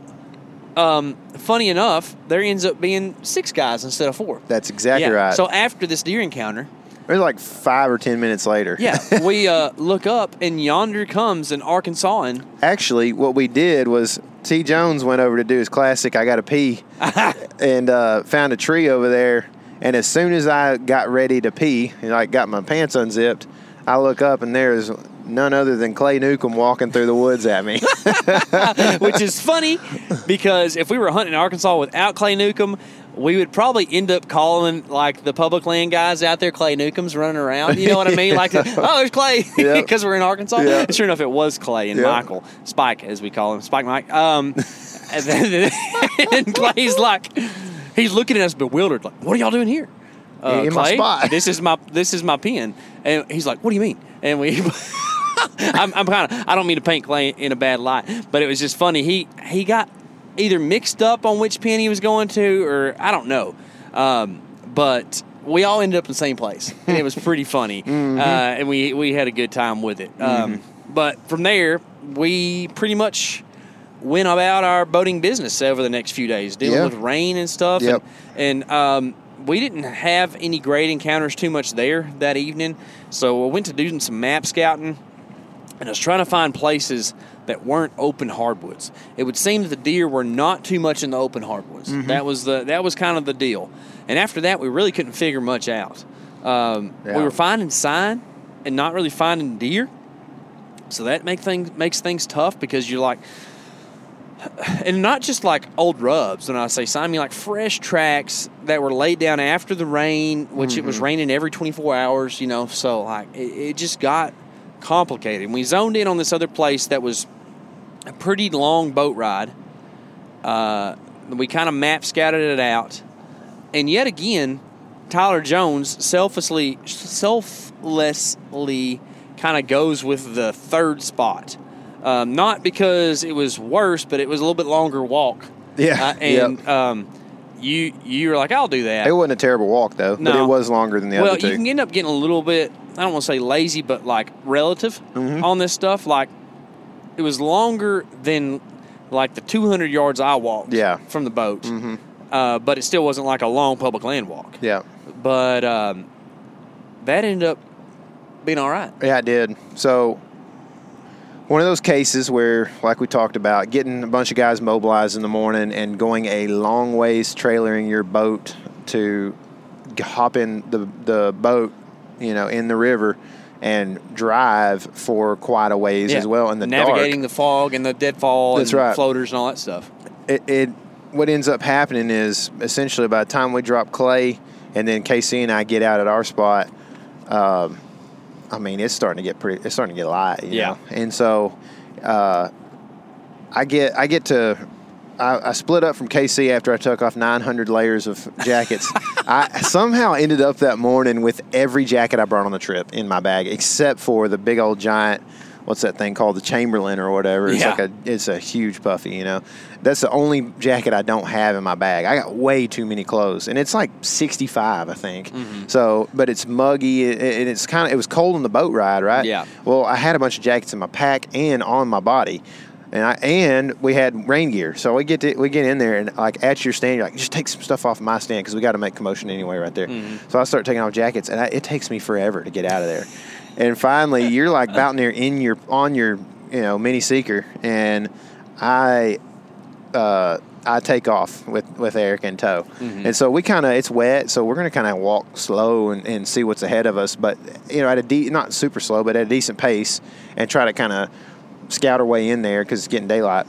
Um, funny enough, there ends up being six guys instead of four. That's exactly yeah. right. So after this deer encounter, it was like five or ten minutes later. Yeah, we uh, look up and yonder comes an Arkansan. Actually, what we did was T. Jones went over to do his classic "I Gotta Pee" and uh, found a tree over there. And as soon as I got ready to pee, and I got my pants unzipped, I look up and there's none other than Clay Newcomb walking through the woods at me. Which is funny because if we were hunting in Arkansas without Clay Newcomb, we would probably end up calling like the public land guys out there, Clay Newcomb's running around. You know what I mean? Like, oh, there's Clay because yep. we're in Arkansas. Yep. And sure enough, it was Clay and yep. Michael. Spike, as we call him. Spike Mike. Um, and, then, and Clay's like, he's looking at us bewildered, like, what are y'all doing here? Uh, in Clay, my spot. this is my this is my pen. And he's like, what do you mean? And we... I'm, I'm kind of. I don't mean to paint Clay in a bad light, but it was just funny. He he got either mixed up on which pen he was going to, or I don't know. Um, but we all ended up in the same place, and it was pretty funny. Mm-hmm. uh, and we we had a good time with it. Um, mm-hmm. But from there, we pretty much went about our boating business over the next few days, dealing yeah. with rain and stuff. Yep. And, and um, we didn't have any great encounters too much there that evening, so I went to doing some map scouting. And I was trying to find places that weren't open hardwoods. It would seem that the deer were not too much in the open hardwoods. Mm-hmm. That was the that was kind of the deal. And after that, we really couldn't figure much out. Um, yeah. We were finding sign and not really finding deer. So that make things makes things tough because you're like, and not just like old rubs. When I say sign, I mean like fresh tracks that were laid down after the rain, which mm-hmm. it was raining every twenty-four hours. You know, so like it, it just got complicated. We zoned in on this other place that was a pretty long boat ride. Uh, we kind of map scouted it out, and yet again, Tyler Jones selflessly, selflessly kind of goes with the third spot. Um, not because it was worse, but it was a little bit longer walk. Yeah, uh, and yep. um, you you were like, I'll do that. It wasn't a terrible walk though, no. but it was longer than the well, other two. Well, you can end up getting a little bit, I don't want to say lazy, but like relative mm-hmm. on this stuff. Like it was longer than like the two hundred yards I walked yeah. from the boat, mm-hmm. uh, but it still wasn't like a long public land walk. Yeah. But um, that ended up being all right. Yeah, it did. So one of those cases where, like we talked about, getting a bunch of guys mobilized in the morning and going a long ways trailering your boat to hop in the the boat, you know, in the river and drive for quite a ways yeah. as well in the navigating dark. the fog and the deadfall That's and right. floaters and all that stuff. It, it what ends up happening is essentially by the time we drop Clay and then K C and I get out at our spot, um, I mean, it's starting to get pretty. It's starting to get light, you yeah. know? And so, uh, I get I get to I, I split up from K C after I took off nine hundred layers of jackets. I somehow ended up that morning with every jacket I brought on the trip in my bag, except for the big old giant. What's that thing called? The Chamberlain or whatever. It's yeah. like a it's a huge puffy, you know. That's the only jacket I don't have in my bag. I got way too many clothes, and it's like sixty-five, I think. Mm-hmm. So, but it's muggy, and it's kind of it was cold on the boat ride, right? Yeah. Well, I had a bunch of jackets in my pack and on my body, and I and we had rain gear. So we get to we get in there, and like at your stand, you're like, just take some stuff off my stand because we got to make commotion anyway right there. Mm-hmm. So I start taking off jackets, and I, it takes me forever to get out of there. And finally, you're like about near in your on your you know mini seeker, and I uh, I take off with, with Eric in tow, mm-hmm. and so we kind of it's wet, so we're gonna kind of walk slow and, and see what's ahead of us, but you know at a de- not super slow, but at a decent pace, and try to kind of scout our way in there because it's getting daylight.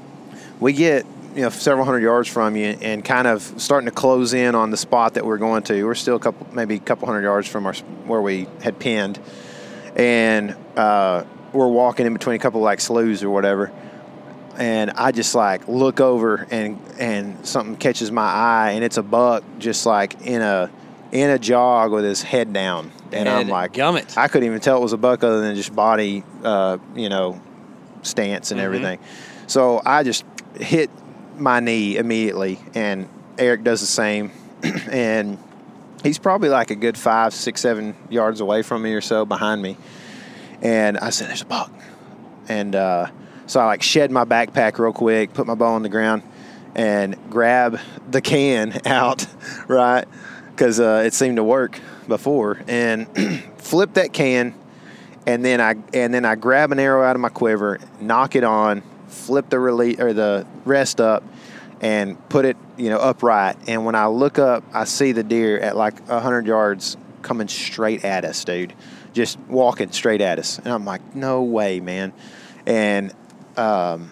We get you know several hundred yards from you and kind of starting to close in on the spot that we're going to. We're still a couple maybe a couple hundred yards from our where we had pinned. And uh, we're walking in between a couple like sloughs or whatever, and I just like look over and and something catches my eye, and it's a buck just like in a in a jog with his head down, and Head I'm like, gummit. I couldn't even tell it was a buck other than just body, uh, you know, stance and Mhm. everything. So I just hit my knee immediately, and Eric does the same, and he's probably like a good five, six, seven yards away from me or so behind me. And I said, there's a buck. And uh, so I like shed my backpack real quick, put my bow on the ground, and grab the can out, right? Because uh, it seemed to work before, and flip that can, and then I and then I grab an arrow out of my quiver, knock it on, flip the release or the rest up, and put it, you know, upright. And when I look up, I see the deer at like a hundred yards coming straight at us, dude, just walking straight at us. And I'm like, no way, man. And um,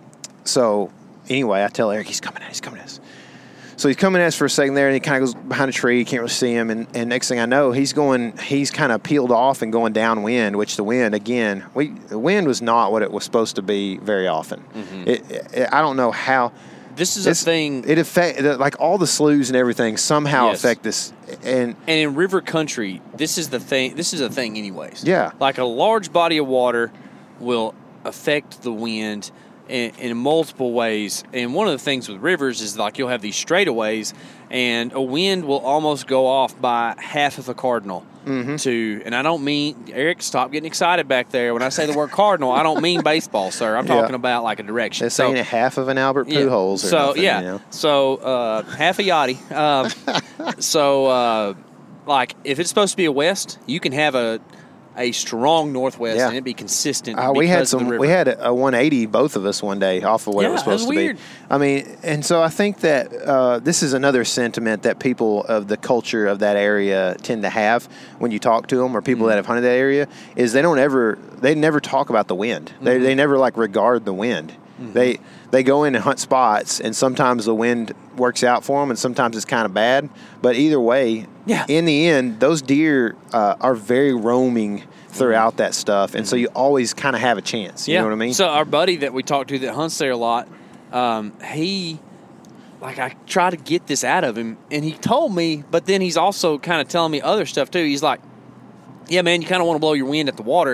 so anyway, I tell Eric, he's coming at us, he's coming at us. So he's coming at us for a second there, and he kind of goes behind a tree. You can't really see him. And, and next thing I know, he's going, he's kind of peeled off and going downwind, which the wind, again, we the wind was not what it was supposed to be very often. Mm-hmm. It, it, I don't know how. This is a thing. It affect like all the sloughs and everything somehow Yes. affect this. And And in river country, this is the thing. This is a thing, anyways. Yeah. Like a large body of water will affect the wind in, in multiple ways. And one of the things with rivers is like you'll have these straightaways, and a wind will almost go off by half of a cardinal. Mm-hmm. To and I don't mean Eric. Stop getting excited back there. When I say the word cardinal, I don't mean baseball, sir. I'm talking Yeah. about like a direction. this So- ain't a half of an Albert yeah. Pujols or so nothing, yeah, you know? so uh, half a yachty. Um, so uh, like if it's supposed to be a west, you can have a a strong northwest Yeah. and it be consistent. Uh, we had because of the some. river. We had a, a one eighty, both of us, one day off of what Yeah, it was it was supposed to weird. be. I mean, and so I think that uh, this is another sentiment that people of the culture of that area tend to have when you talk to them, or people Mm-hmm. that have hunted that area, is they don't ever, they never talk about the wind. They Mm-hmm. they never like regard the wind. They they go in and hunt spots, and sometimes the wind works out for them, and sometimes it's kind of bad. But either way, Yeah. in the end, those deer uh, are very roaming throughout that stuff, and so you always kind of have a chance. You yeah. know what I mean? So our buddy that we talked to that hunts there a lot, um, he, like I try to get this out of him, and he told me, but then he's also kind of telling me other stuff too. He's like, yeah, man, you kind of want to blow your wind at the water.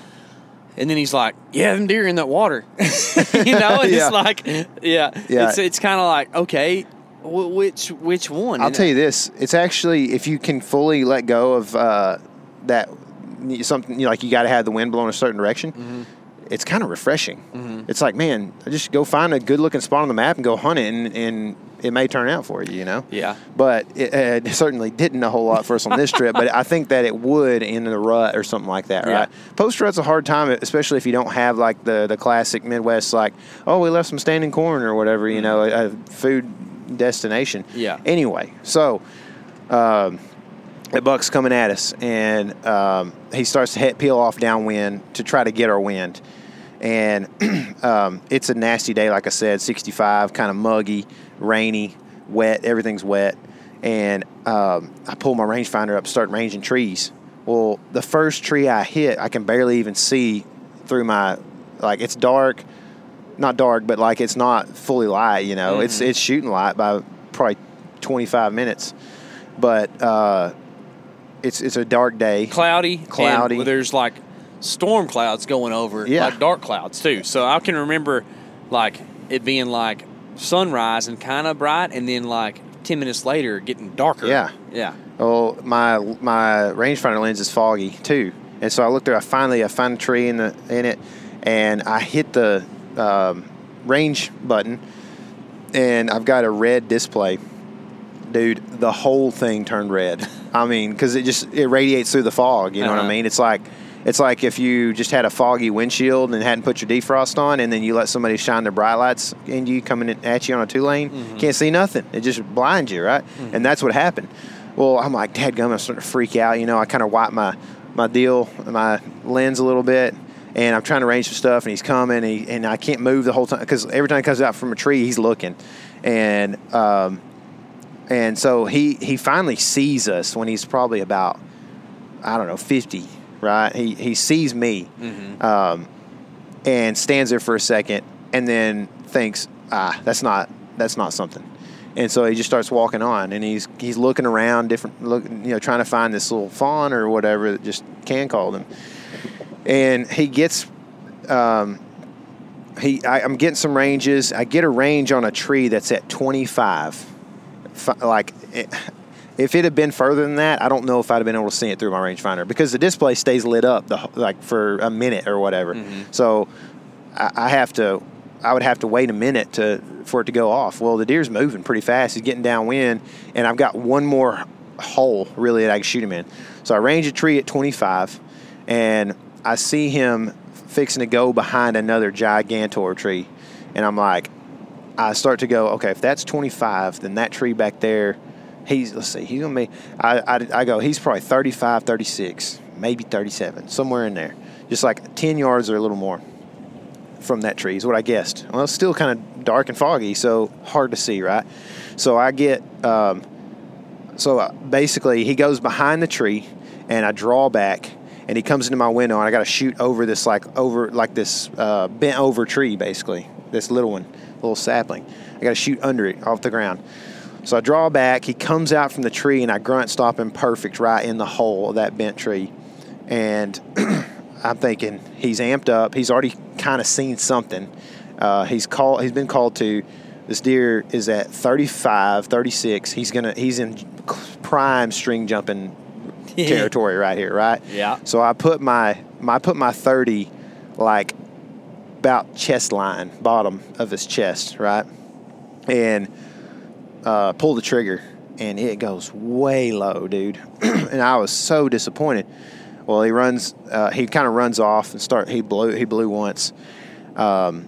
And then he's like, yeah, them deer in that water. you know, and Yeah. it's like, yeah, Yeah. it's, it's kind of like, okay, wh- which which one? I'll And- tell you this: it's actually, if you can fully let go of uh, that, something, you know, like you got to have the wind blowing a certain direction. Mm-hmm. It's kind of refreshing. It's like, man, just go find a good looking spot on the map and go hunt it, and, and it may turn out for you. You know. Yeah. But it, uh, it certainly didn't a whole lot for us on this trip. But I think that it would in the rut or something like that, Yeah. right? Post rut's a hard time, especially if you don't have like the the classic Midwest, like, oh, we left some standing corn or whatever, you know, a, a food destination. Yeah. Anyway, so. Um, the buck's coming at us, and um, he starts to head, peel off downwind to try to get our wind. And um, it's a nasty day, like I said, sixty-five, kind of muggy, rainy, wet. Everything's wet. And um, I pull my rangefinder up, start ranging trees. Well, the first tree I hit, I can barely even see through my, like, it's dark, not dark, but like it's not fully light, you know. Mm-hmm. It's it's shooting light by probably twenty-five minutes. But uh, it's it's a dark day. Cloudy. Cloudy. And there's like storm clouds going over, Yeah. like dark clouds too. So I can remember like it being like sunrise and kind of bright, and then like ten minutes later getting darker. Yeah. Yeah. Well, my my rangefinder lens is foggy too, and so I looked there. I finally I find a tree in the in it, and I hit the um, range button, and I've got a red display. Dude, the whole thing turned red. I mean, because it just it radiates through the fog. You know Uh-huh. what I mean? It's like it's like if you just had a foggy windshield and hadn't put your defrost on, and then you let somebody shine their bright lights into you coming in at you on a two lane, Mm-hmm. can't see nothing. It just blinds you, right? Mm-hmm. And that's what happened. Well, I'm like, dadgum, I'm starting to freak out. You know, I kind of wipe my my deal, my lens a little bit, and I'm trying to range some stuff, and he's coming, and, he, and I can't move the whole time because every time he comes out from a tree, he's looking, and um, and so he he finally sees us when he's probably about, I don't know, fifty, right? He he sees me, Mm-hmm. um, and stands there for a second, and then thinks, ah, that's not that's not something. And so he just starts walking on, and he's he's looking around, different, look, you know, trying to find this little fawn or whatever that just can called him. And he gets, um, he I, I'm getting some ranges. I get a range on a tree that's at twenty-five. Like, it, if it had been further than that, I don't know if I'd have been able to see it through my rangefinder because the display stays lit up the like for a minute or whatever. Mm-hmm. So I, I have to. I would have to wait a minute to for it to go off. Well, the deer's moving pretty fast. He's getting downwind, and I've got one more hole, really, that I can shoot him in. So I range a tree at twenty-five, and I see him fixing to go behind another gigantor tree. And I'm like, I start to go, okay, if that's twenty-five, then that tree back there, he's, let's see, he's going to be, I, I, I go, he's probably thirty-five, thirty-six, maybe thirty-seven, somewhere in there. Just like ten yards or a little more from that tree is what I guessed. Well, it's still kind of dark and foggy, so hard to see, right? So I get, um, so basically he goes behind the tree, and I draw back, and he comes into my window, and I got to shoot over this, like, over, like this uh, bent over tree, basically, this little one, little sapling. I got to shoot under it, off the ground. So I draw back, he comes out from the tree, and I grunt stop him perfect right in the hole of that bent tree. And I'm thinking he's amped up. He's already kind of seen something. Uh, he's called. He's been called to. This deer is at thirty-five, thirty-six. He's gonna. He's in prime string jumping territory right here, right? Yeah. So I put my my I put my thirty like about chest line, bottom of his chest, right, and uh, pull the trigger, and it goes way low, dude. And I was so disappointed. Well, he runs. Uh, he kind of runs off and start. He blew. He blew once, um,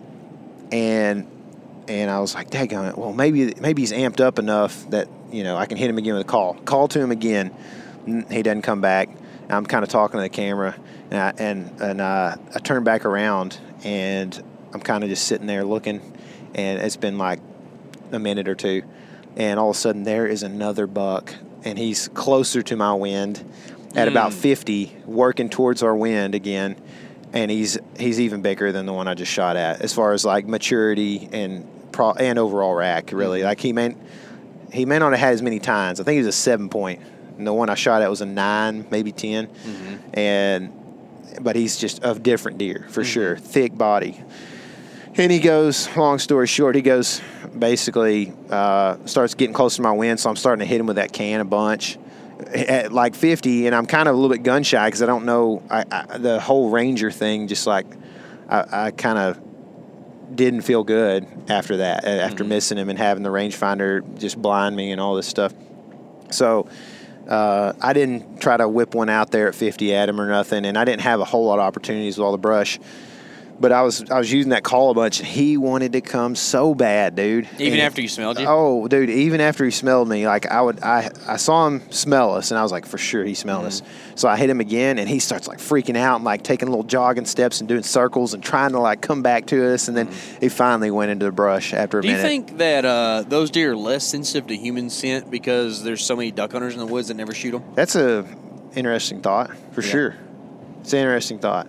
and and I was like, "Daggone it!" Well, maybe maybe he's amped up enough that you know I can hit him again with a call. Call to him again. He doesn't come back. I'm kind of talking to the camera, and I, and and uh, I turn back around, and I'm kind of just sitting there looking, and it's been like a minute or two, and all of a sudden there is another buck, and he's closer to my wind. At about fifty, working towards our wind again, and he's he's even bigger than the one I just shot at, as far as like maturity and pro, and overall rack. Really, mm-hmm. Like he may he may not have had as many tines. I think he was a seven point, and the one I shot at was a nine, maybe ten, mm-hmm. and but he's just a different deer for mm-hmm. sure, thick body. And he goes, long story short, he goes basically uh, starts getting close to my wind, so I'm starting to hit him with that can a bunch. At like fifty, and I'm kind of a little bit gun shy because I don't know I, I, the whole Ranger thing. Just like I, I kind of didn't feel good after that, after mm-hmm. missing him and having the rangefinder just blind me and all this stuff. So uh, I didn't try to whip one out there at fifty at him or nothing, and I didn't have a whole lot of opportunities with all the brush. But I was I was using that call a bunch, and he wanted to come so bad, dude. Even and, after you smelled you? Oh, dude, even after he smelled me, like I would, I, I saw him smell us, and I was like, for sure he smelled mm-hmm. us. So I hit him again, and he starts like freaking out and like taking little jogging steps and doing circles and trying to like come back to us, and then mm-hmm. he finally went into the brush after a Do minute. Do you think that uh, those deer are less sensitive to human scent because there's so many duck hunters in the woods that never shoot them? That's a interesting thought, for yeah. sure. It's an interesting thought.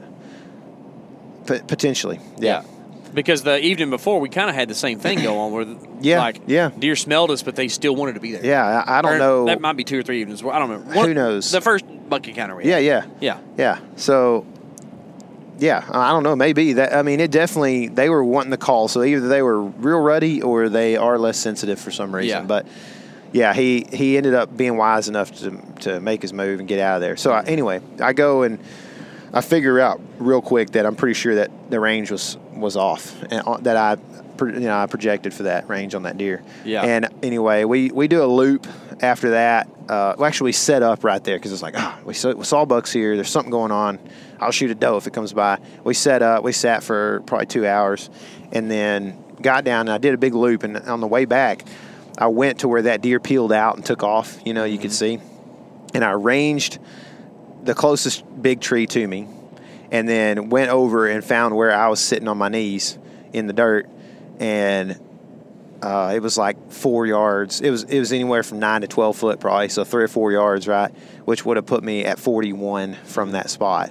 P- potentially, yeah. yeah. Because the evening before, we kind of had the same thing go on where, yeah, like, yeah. deer smelled us, but they still wanted to be there. Yeah, I, I don't or know. That might be two or three evenings. I don't remember. One, Who knows? The first buck encounter we had. Yeah, yeah. Yeah. Yeah. So, yeah, I don't know. Maybe that. I mean, it definitely, they were wanting the call. So either they were real ruddy or they are less sensitive for some reason. Yeah. But, yeah, he, he ended up being wise enough to to make his move and get out of there. So, I, anyway, I go and I figure out real quick that I'm pretty sure that the range was, was off, and that I, you know, I projected for that range on that deer. Yeah. And anyway, we, we do a loop after that. Uh, well, actually, we set up right there because it's like, ah, oh, we, saw, we saw bucks here. There's something going on. I'll shoot a doe if it comes by. We set up. We sat for probably two hours, and then got down. And I did a big loop, and on the way back, I went to where that deer peeled out and took off. You know, you mm-hmm. could see, and I ranged the closest big tree to me, and then went over and found where I was sitting on my knees in the dirt, and uh, it was like four yards. It was it was anywhere from nine to twelve foot probably, so three or four yards, right? Which would have put me at forty-one from that spot.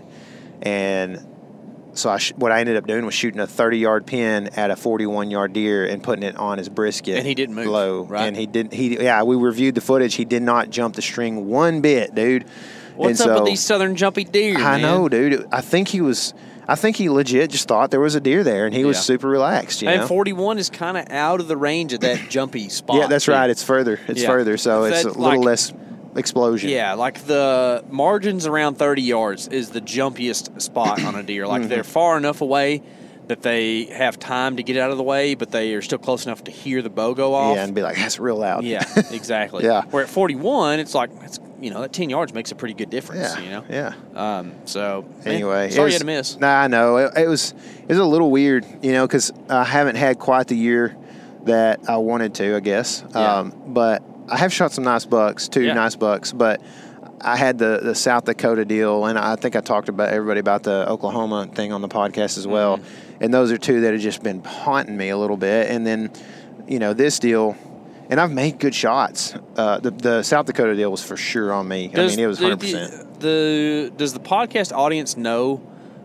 And so I sh- what I ended up doing was shooting a thirty-yard pin at a forty-one-yard deer and putting it on his brisket. And he didn't move, low. right? And he didn't. He yeah. We reviewed the footage. He did not jump the string one bit, dude. What's and up so, with these southern jumpy deer? I man? know, dude. I think he was. I think he legit just thought there was a deer there, and he was Yeah. super relaxed. You And know? forty-one is kind of out of the range of that jumpy spot. Yeah, that's too. right. It's further. It's Yeah. further, so it's a That, little like- less explosion. Yeah, like the margins around thirty yards is the jumpiest spot on a deer. Like Mm-hmm. they're far enough away that they have time to get out of the way, but they are still close enough to hear the bow go off. Yeah, and be like, that's real loud. Yeah, exactly. Yeah. Where at forty-one, it's like, it's, you know, that ten yards makes a pretty good difference, Yeah. you know? Yeah. Um, so, man, Anyway, sorry it was, you had to miss. Nah, I know it, it was it was a little weird, you know, because I haven't had quite the year that I wanted to, I guess. Yeah. Um, but I have shot some nice bucks, two Yeah. nice bucks. But I had the the South Dakota deal, and I think I talked about everybody about the Oklahoma thing on the podcast as well. Mm-hmm. And those are two that have just been haunting me a little bit. And then, you know, this deal. And I've made good shots. Uh, the the South Dakota deal was for sure on me. I mean, it was the- one hundred percent. The, the does the podcast audience know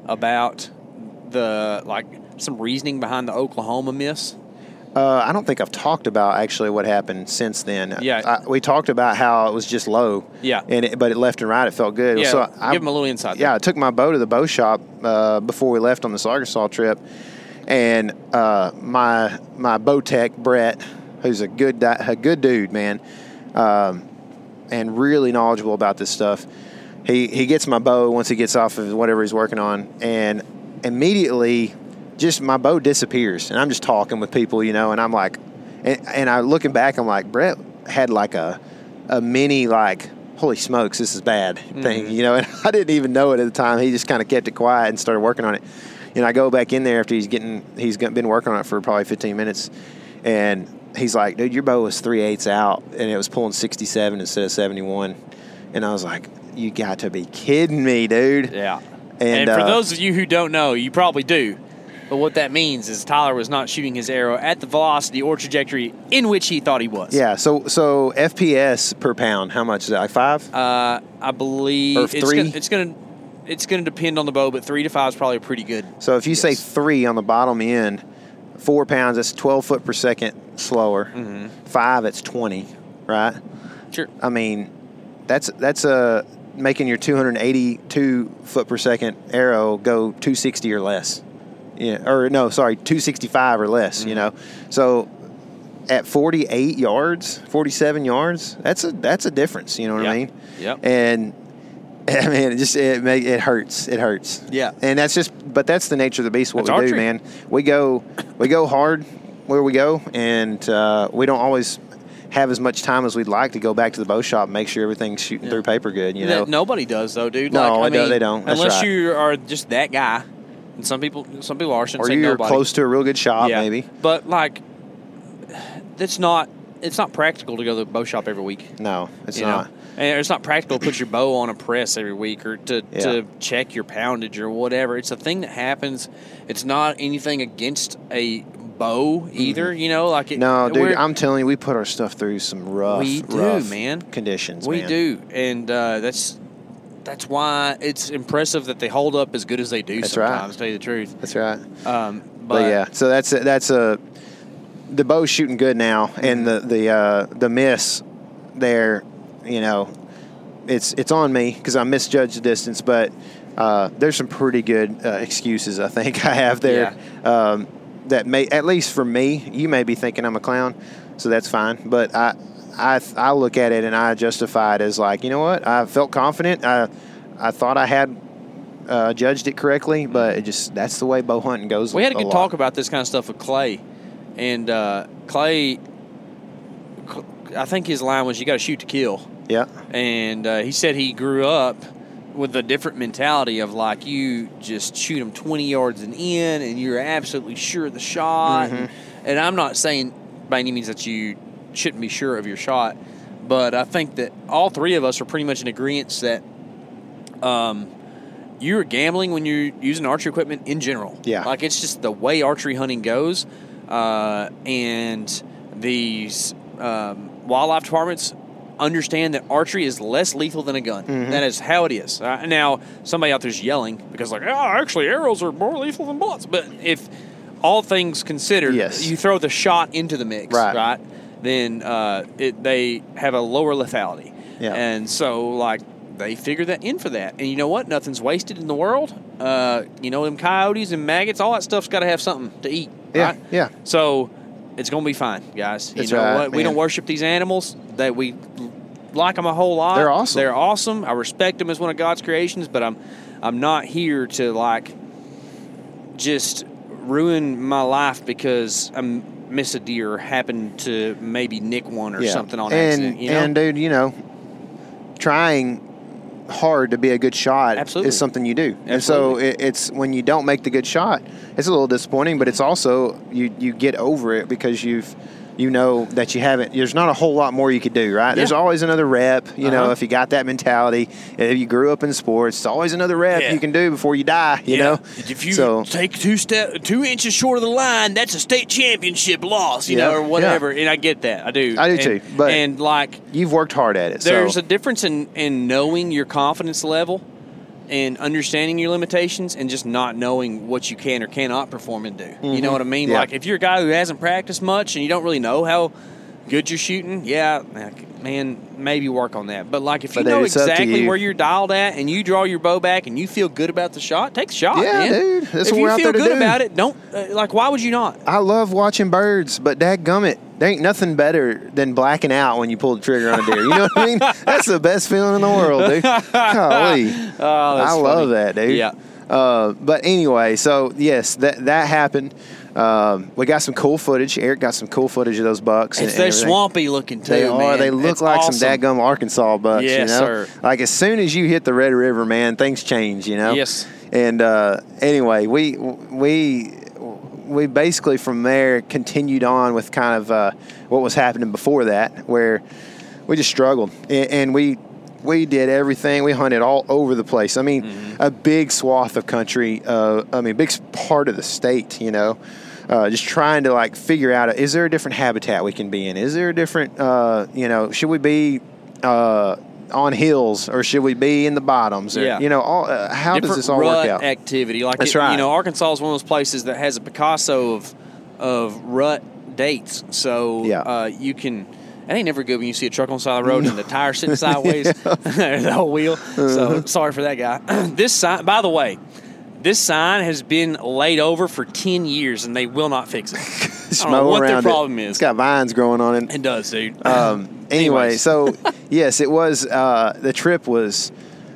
about the like some reasoning behind the Oklahoma miss? Uh, I don't think I've talked about actually what happened since then. Yeah. I, we talked about how it was just low. Yeah. And it, but it left and right, it felt good. Yeah, So give I, them a little insight. Yeah, I took my bow to the bow shop uh, before we left on this Arkansas trip, and uh, my my bow tech Brett, who's a good di- a good dude, man, um, and really knowledgeable about this stuff. He he gets my bow once he gets off of whatever he's working on, and immediately, just my bow disappears, and I'm just talking with people, you know, and I'm like, and, and I looking back, I'm like, Brett had like a a mini like, holy smokes, this is bad thing, Mm-hmm. you know, and I didn't even know it at the time. He just kind of kept it quiet and started working on it. And I go back in there after he's getting he's been working on it for probably fifteen minutes, and he's like, dude, your bow was three eighths out, and it was pulling sixty-seven instead of seventy-one. And I was like, you got to be kidding me, dude. Yeah. And, And, for uh, those of you who don't know, you probably do. But what that means is Tyler was not shooting his arrow at the velocity or trajectory in which he thought he was. Yeah, so so F P S per pound, how much is that? Like five? Uh, I believe Or it's three? Gonna, it's going to it's going to depend on the bow, but three to five is probably pretty good. So if you say Yes. three on the bottom end, four pounds, that's twelve foot per second slower. Mm-hmm. Five, it's twenty, right? Sure. I mean, that's that's a making your two hundred eighty-two foot per second arrow go two sixty or less. Yeah, or no, sorry, two sixty-five or less. Mm-hmm. You know, so at forty-eight yards, forty-seven yards, that's a that's a difference. You know what I Yeah. mean? Yep. And I mean, it just it make it hurts. It hurts. Yeah. And that's just, but that's the nature of the beast. What That's we do, archery. man. We go, we go hard where we go, and uh, we don't always have as much time as we'd like to go back to the bow shop and make sure everything's shooting Yeah. through paper good. You That know. nobody does though, dude. No, like, I I don't- mean, they don't. That's unless right. you are just that guy. And some people, some people are. Shouldn't Or say you're nobody. close to a real good shop, yeah. maybe. But like, that's not. It's not practical to go to the bow shop every week. No, it's you not. know? And it's not practical to put your bow on a press every week or to, Yeah. to check your poundage or whatever. It's a thing that happens. It's not anything against a bow either, you know? Like it, Mm-hmm. No, dude, we're- I'm telling you, we put our stuff through some rough, We do, rough man. conditions. we man. do. And uh, that's that's why it's impressive that they hold up as good as they do That's right. sometimes, to tell you the truth. That's right. Um, But, but, yeah, so that's a, that's a the bow's shooting good now, and the the uh, the miss there, you know, it's it's on me because I misjudged the distance, but uh, there's some pretty good uh, excuses I think I have there. Um, that may, at least for me, you may be thinking I'm a clown, so that's fine. But I I I look at it and I justify it as like, you know what, I felt confident. I I thought I had. Uh, judged it correctly, but it just that's the way bow hunting goes. we had a good lot. talk about this kind of stuff with Clay. And uh, Clay, I think his line was, you got to shoot to kill. Yeah, And uh, he said he grew up with a different mentality of like, you just shoot them twenty yards and in, and you're absolutely sure of the shot. Mm-hmm. And, and I'm not saying by any means that you shouldn't be sure of your shot, but I think that all three of us are pretty much in agreement that um, you're gambling when you're using archery equipment in general. Yeah. Like, it's just the way archery hunting goes. Uh, and these um, wildlife departments understand that archery is less lethal than a gun. Mm-hmm. That is how it is. Uh, now, somebody out there's yelling because, like, oh, actually, arrows are more lethal than bullets. But if all things considered, yes. you throw the shot into the mix, right, right then uh, it, they have a lower lethality. Yeah. And so, like, they figure that in for that. And you know what? Nothing's wasted in the world. Uh, you know, them coyotes and maggots, all that stuff's got to have something to eat, yeah, right? Yeah. So it's going to be fine, guys. That's you know right, what? We man. don't worship these animals. That we like them a whole lot. They're awesome. They're awesome. I respect them as one of God's creations, but I'm I'm not here to, like, just ruin my life because I miss a deer or happen to maybe nick one or yeah. something on and, accident. You know? And, dude, you know, trying hard to be a good shot Absolutely. is something you do. Absolutely. And so it, it's when you don't make the good shot, it's a little disappointing, but it's also you, you get over it because you've you know that you haven't, there's not a whole lot more you could do, right? Yeah. There's always another rep, you uh-huh. know, if you got that mentality, if you grew up in sports, it's always another rep yeah. you can do before you die, you yeah. know? If you so, take two step, two inches short of the line, that's a state championship loss, you yeah. know, or whatever. Yeah. And I get that. I do. I do and, too. But and, like, you've worked hard at it. There's so. a difference in, in knowing your confidence level and understanding your limitations and just not knowing what you can or cannot perform and do. Mm-hmm. You know what I mean? Yeah. Like, if you're a guy who hasn't practiced much and you don't really know how good you're shooting, yeah, man, maybe work on that. But, like, if you but know dude, exactly you. where you're dialed at and you draw your bow back and you feel good about the shot, take the shot, yeah, man. dude. That's if what you we're out feel there to good do. about it, don't, uh, like, why would you not? I love watching birds, but dadgummit, there ain't nothing better than blacking out when you pull the trigger on a deer. You know what I mean? That's the best feeling in the world, dude. Golly. Oh, that's I funny. love that, dude. Yeah. Uh, but anyway, so, yes, that that happened. Um, we got some cool footage. Eric got some cool footage of those bucks. It's and, they're and everything. swampy looking, too, They man. are. They look it's like awesome. some dadgum Arkansas bucks, Yes, you know? sir. Like, as soon as you hit the Red River, man, things change, you know? Yes. And uh, anyway, we we we basically from there continued on with kind of uh, what was happening before that, where we just struggled. And, and we we did everything. We hunted all over the place. I mean, mm-hmm. a big swath of country, uh, I mean, a big part of the state, you know? Uh, just trying to, like, figure out, is there a different habitat we can be in? Is there a different, uh, you know, should we be uh, on hills or should we be in the bottoms? Or, Yeah. You know, all, uh, how different does this all rut work out? activity. Like, That's it, right. You know, Arkansas is one of those places that has a Picasso of of rut dates. So Yeah. uh, you can. That ain't never good when you see a truck on the side of the road and the tire sitting sideways, the whole wheel. So sorry for that guy. This sign, by the way, this sign has been laid over for ten years and they will not fix it. I don't know what their problem it. is. It's got vines growing on it. It does, dude. Um, anyway, Anyways. so yes, it was. Uh, the trip was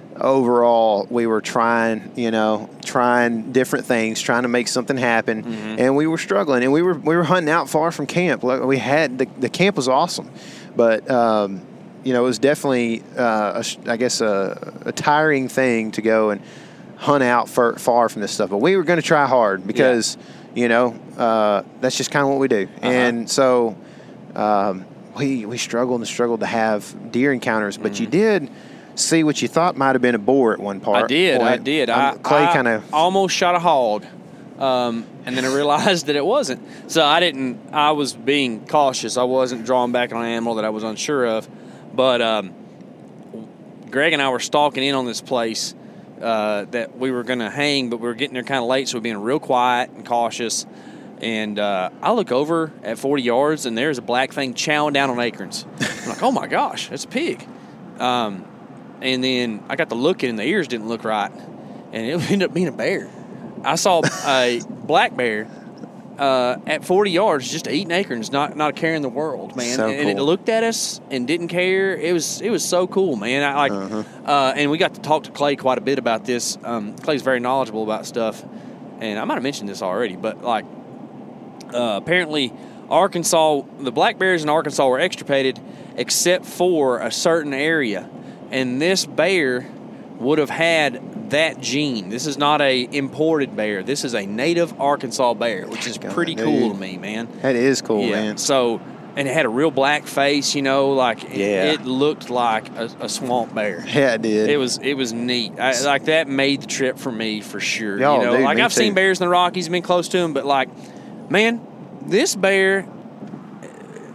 overall. We were trying, you know, trying different things, trying to make something happen, Mm-hmm. and we were struggling. And we were we were hunting out far from camp. Like, we had the, the camp was awesome, but um, you know, it was definitely uh, a, I guess a, a tiring thing to go and hunt out far, far from this stuff. But we were going to try hard because. Yeah. You know, uh, that's just kind of what we do. Uh-huh. And so um, we we struggled and struggled to have deer encounters, but mm-hmm. you did see what you thought might have been a boar at one part. I did, point. I did. Um, I, Clay I kind of almost shot a hog, um, and then I realized that it wasn't. So I didn't, I was being cautious. I wasn't drawing back on an animal that I was unsure of. But um, Greg and I were stalking in on this place. Uh, that we were going to hang, but we were getting there kind of late, so we were being real quiet and cautious. And uh, I look over at forty yards, and there's a black thing chowing down on acorns. I'm like, oh, my gosh, that's a pig. Um, and then I got to looking, and the ears didn't look right, and it ended up being a bear. I saw a black bear uh, at forty yards just eating acorns, not not a care in the world, man. So and, and it cool. looked at us and didn't care. It was it was so cool, man. I like, Uh-huh. uh, and we got to talk to Clay quite a bit about this. Um, Clay's very knowledgeable about stuff, and I might have mentioned this already, but like uh, apparently Arkansas, the black bears in Arkansas were extirpated except for a certain area, and this bear would have had that gene. This is not a imported bear. This is a native Arkansas bear, which is God, pretty dude. cool to me, man. That is cool, yeah. man. So, and it had a real black face, you know, like Yeah. it, it looked like a, a swamp bear. Yeah, it did. It was it was neat. I, like that made the trip for me for sure. Y'all, you know, dude, like me I've seen too. bears bears in the Rockies, been close to them, but like, man, this bear,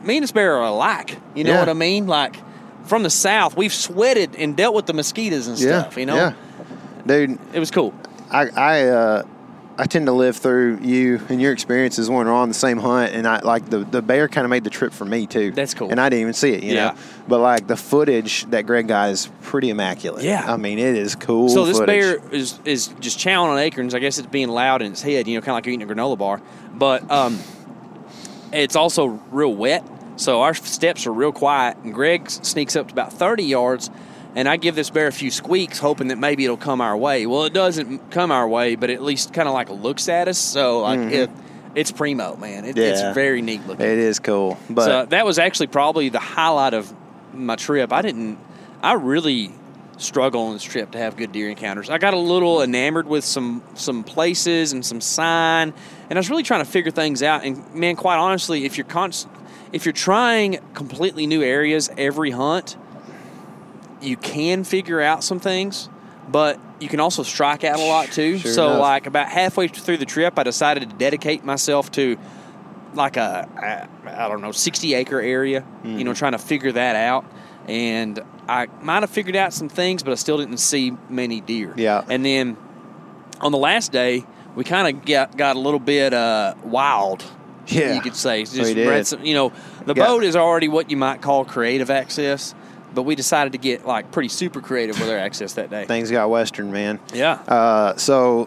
me and this bear are alike. You know Yeah. what I mean? Like, from the south, we've sweated and dealt with the mosquitoes and Yeah, stuff, you know? yeah. Dude, It was cool. I I uh, I tend to live through you and your experiences when we're on the same hunt, and I like the the bear kind of made the trip for me too. That's cool. And I didn't even see it, you Yeah. know. But like the footage that Greg got is pretty immaculate. Yeah. I mean, it is cool. So this footage. bear is is just chowing on acorns. I guess it's being loud in its head, you know, kind of like you're eating a granola bar. But um, it's also real wet, so our steps are real quiet. And Greg sneaks up to about thirty yards, and I give this bear a few squeaks, hoping that maybe it'll come our way. Well, it doesn't come our way, but at least kind of like looks at us. So like Mhm. it, it's primo, man. It, Yeah. It's very neat looking. It is cool, but So that was actually probably the highlight of my trip. I didn't, I really struggle on this trip to have good deer encounters. I got a little enamored with some some places and some sign, and I was really trying to figure things out. And man, quite honestly, if you're const- if you're trying completely new areas every hunt, you can figure out some things, but you can also strike out a lot too. Sure so enough. like about halfway through the trip, I decided to dedicate myself to like a, a I don't know, sixty acre area, Mm-hmm. you know, trying to figure that out. And I might have figured out some things, but I still didn't see many deer. Yeah. And then on the last day, we kind of got, got a little bit uh, wild, Yeah. you could say. Just We did. read some, you know, the Yeah. boat is already what you might call creative access, but we decided to get like pretty super creative with our access that day. things got western, man. Yeah. Uh, so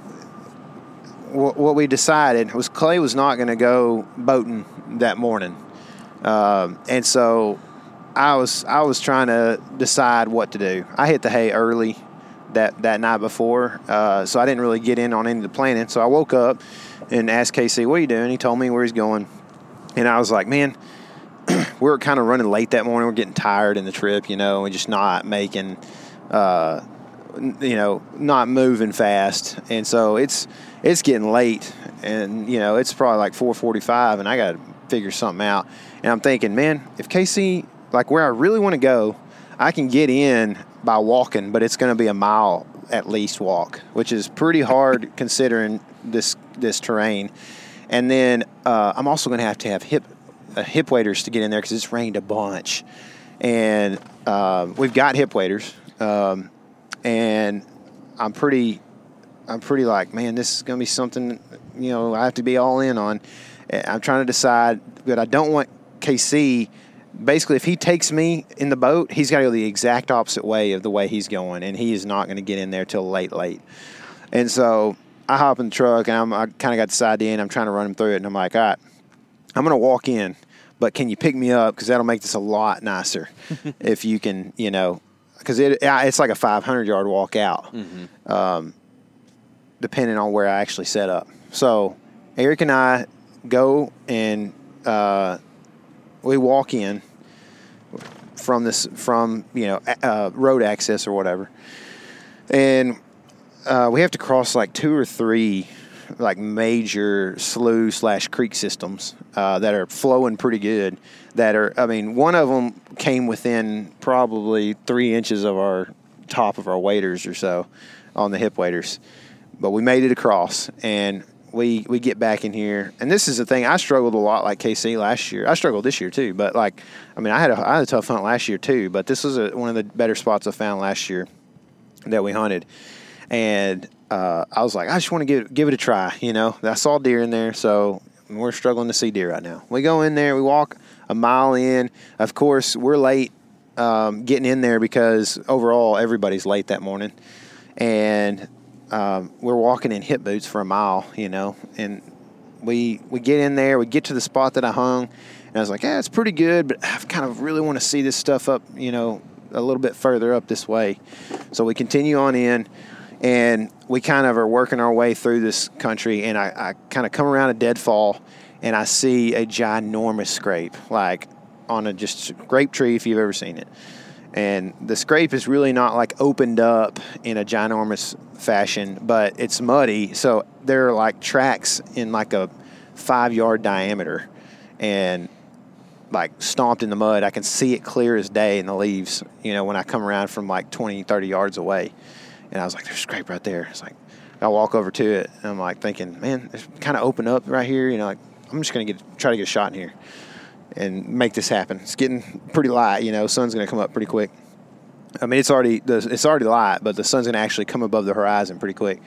w- what we decided was Clay was not going to go boating that morning, um, and so I was I was trying to decide what to do. I hit the hay early that that night before, uh, so I didn't really get in on any of the planning. So I woke up and asked K C, "What are you doing?" He told me where he's going, and I was like, "Man, we were kind of running late that morning. We're getting tired in the trip, you know, and just not making." Uh, you know, not moving fast, and so it's it's getting late, and you know it's probably like four forty-five, and I got to figure something out. And I'm thinking, man, if K C, like where I really want to go, I can get in by walking, but it's going to be a mile at least walk, which is pretty hard considering this this terrain. And then uh, I'm also going to have to have hip uh, hip waders to get in there because it's rained a bunch, and uh, we've got hip waders. Um, And I'm pretty, I'm pretty like, man, this is going to be something, you know, I have to be all in on. I'm trying to decide, but I don't want K C. Basically, if he takes me in the boat, he's got to go the exact opposite way of the way he's going, and he is not going to get in there till late, late. And so I hop in the truck, and I'm, I kind of got this idea, and I'm trying to run him through it, and I'm like, all right, I'm going to walk in, but can you pick me up? Because that'll make this a lot nicer if you can, you know, because it, it's like a five hundred yard walk out, mm-hmm. um, depending on where I actually set up. So Eric and I go and uh, we walk in from this from you know uh, road access or whatever, and uh, we have to cross like two or three like major slough slash creek systems uh, that are flowing pretty good. That are, I mean, one of them came within probably three inches of our top of our waders or so on the hip waders, but we made it across, and we we get back in here. And this is the thing, I struggled a lot like K C last year. I struggled this year too, but like, I mean, I had a, I had a tough hunt last year too, but this was a, one of the better spots I found last year that we hunted. And uh, I was like, I just want to give give it a try, you know. I saw deer in there, so we're struggling to see deer right now. We go in there, we walk a mile in. Of course, we're late um, getting in there because overall everybody's late that morning. And um, we're walking in hip boots for a mile, you know. And we we get in there, we get to the spot that I hung, and I was like, yeah, it's pretty good, but I kind of really want to see this stuff up, you know, a little bit further up this way. So we continue on in, and we kind of are working our way through this country, and I, I kind of come around a deadfall, and I see a ginormous scrape, like on a just grape tree if you've ever seen it. And the scrape is really not like opened up in a ginormous fashion, but it's muddy, so there are like tracks in like a five-yard diameter and like stomped in the mud. I can see it clear as day in the leaves, you know, when I come around from like twenty, thirty yards away. And I was like, there's a scrape right there. It's like, I walk over to it, and I'm like thinking, man, it's kind of open up right here, you know, like, I'm just going to get try to get a shot in here. and make this happen. It's getting pretty light, you know. Sun's going to come up pretty quick. I mean, it's already it's already light, but the sun's going to actually come above the horizon pretty quick.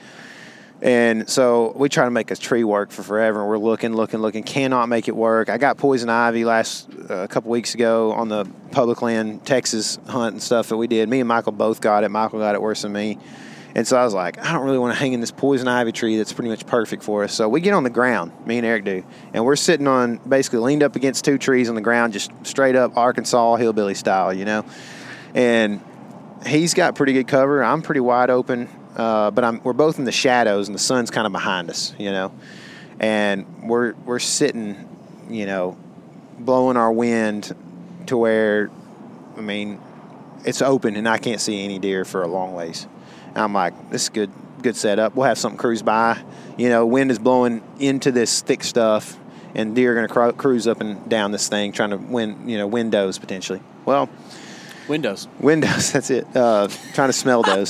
And so we try to make a tree work for forever, and we're looking, looking, looking, cannot make it work. I got poison ivy last uh, a couple weeks ago on the public land Texas hunt and stuff that we did. Me and Michael both got it. Michael got it worse than me. And so I was like, I don't really want to hang in this poison ivy tree that's pretty much perfect for us. So we get on the ground, me and Eric do, and we're sitting on, basically leaned up against two trees on the ground, just straight up Arkansas hillbilly style, you know. And he's got pretty good cover. I'm pretty wide open, uh, but I'm, we're both in the shadows, and the sun's kind of behind us, you know. And we're we're sitting, you know, blowing our wind to where, I mean, it's open, and I can't see any deer for a long ways. And I'm like, this is good, good setup. We'll have something cruise by. You know, wind is blowing into this thick stuff, and deer are going to cru- cruise up and down this thing, trying to win, you know, windows potentially. Well, Windows. windows. That's it. Uh, trying to smell those.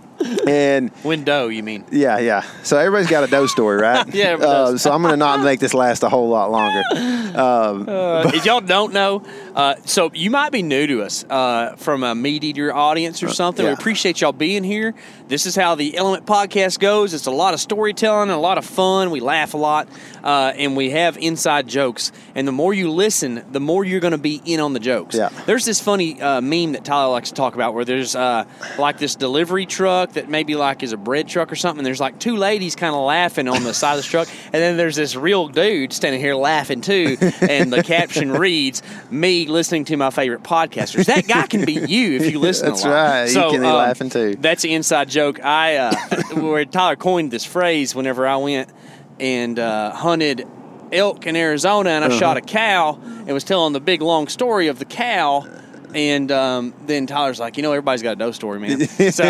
And Window, you mean? yeah, yeah. So everybody's got a doe story, right? Yeah, everybody Uh, does. so I'm going to not make this last a whole lot longer. Um, Uh, if y'all don't know, uh, so you might be new to us uh, from a meat eater audience or something. yeah. We appreciate y'all being here. This is how the Element Podcast goes. It's a lot of storytelling and a lot of fun. We laugh a lot, uh, and we have inside jokes. And the more you listen, the more you're going to be in on the jokes. Yeah. There's this funny uh, meme that Tyler likes to talk about where there's uh, like this delivery truck that maybe like is a bread truck or something. And there's like two ladies kind of laughing on the side of the truck, and then there's this real dude standing here laughing too. And the caption reads, "Me listening to my favorite podcasters." That guy can be you if you listen That's a lot. right. You can be um, laughing too. That's an inside joke. I uh, where Tyler coined this phrase whenever I went and uh, hunted elk in Arizona, and I Uh-huh. shot a cow and was telling the big long story of the cow. And um, then Tyler's like, you know, everybody's got a doe story, man. So,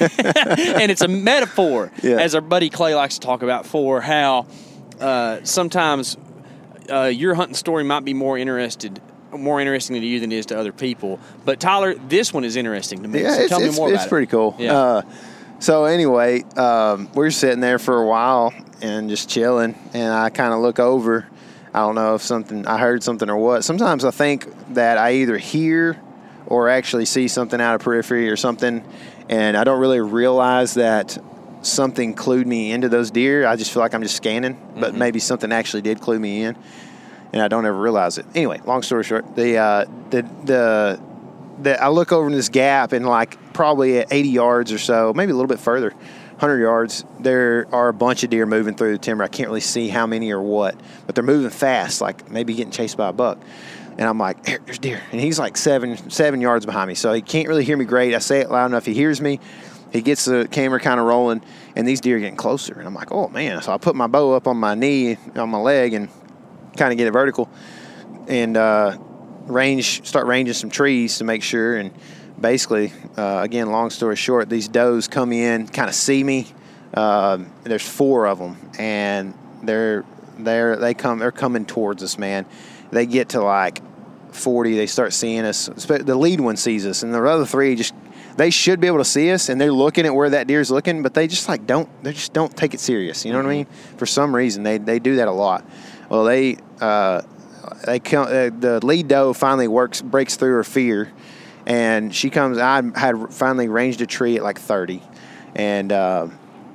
and it's a metaphor, Yeah. as our buddy Clay likes to talk about, for how uh, sometimes uh, your hunting story might be more interested, more interesting to you than it is to other people. But Tyler, this one is interesting to me. Yeah, so it's, tell me it's, more it's about pretty it. cool. Yeah. Uh, so anyway, um, we were sitting there for a while and just chilling, and I kind of look over. I don't know if something, I heard something or what. Sometimes I think that I either hear or actually see something out of periphery or something, and I don't really realize that something clued me into those deer. I just feel like I'm just scanning, but Mm-hmm. maybe something actually did clue me in, and I don't ever realize it. Anyway, long story short, the uh, the the the I look over in this gap, and like probably at eighty yards or so, maybe a little bit further, one hundred yards, there are a bunch of deer moving through the timber. I can't really see how many or what, but they're moving fast, like maybe getting chased by a buck. And I'm like, Eric, there's deer. And he's like seven seven yards behind me, so he can't really hear me great. I say it loud enough, he hears me. He gets the camera kind of rolling, and these deer are getting closer. And I'm like, oh, man. So I put my bow up on my knee, on my leg, and kind of get it vertical. And uh, range, start ranging some trees to make sure. And basically, uh, again, long story short, these does come in, kind of see me. Uh, there's four of them, and they're they're they come they're coming towards us, man. They get to like forty, they start seeing us. The lead one sees us, and the other three just, they should be able to see us, and they're looking at where that deer's looking, but they just like don't, they just don't take it serious. You know what I mean? For some reason, they they do that a lot. Well, they uh, they come, uh, the lead doe finally works, breaks through her fear, and she comes. I had finally ranged a tree at like thirty, and uh,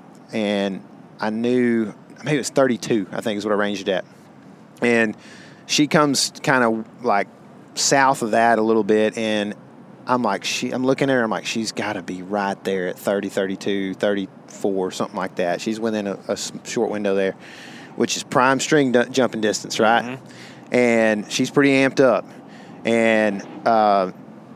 and I knew maybe it was thirty-two. I think is what I ranged it at, and she comes kind of like south of that a little bit, and I'm like, she, I'm looking at her, I'm like, she's got to be right there at thirty, thirty-two, thirty-four, something like that. She's within a, a short window there, which is prime string d- jumping distance, right? Mm-hmm. And she's pretty amped up. And uh,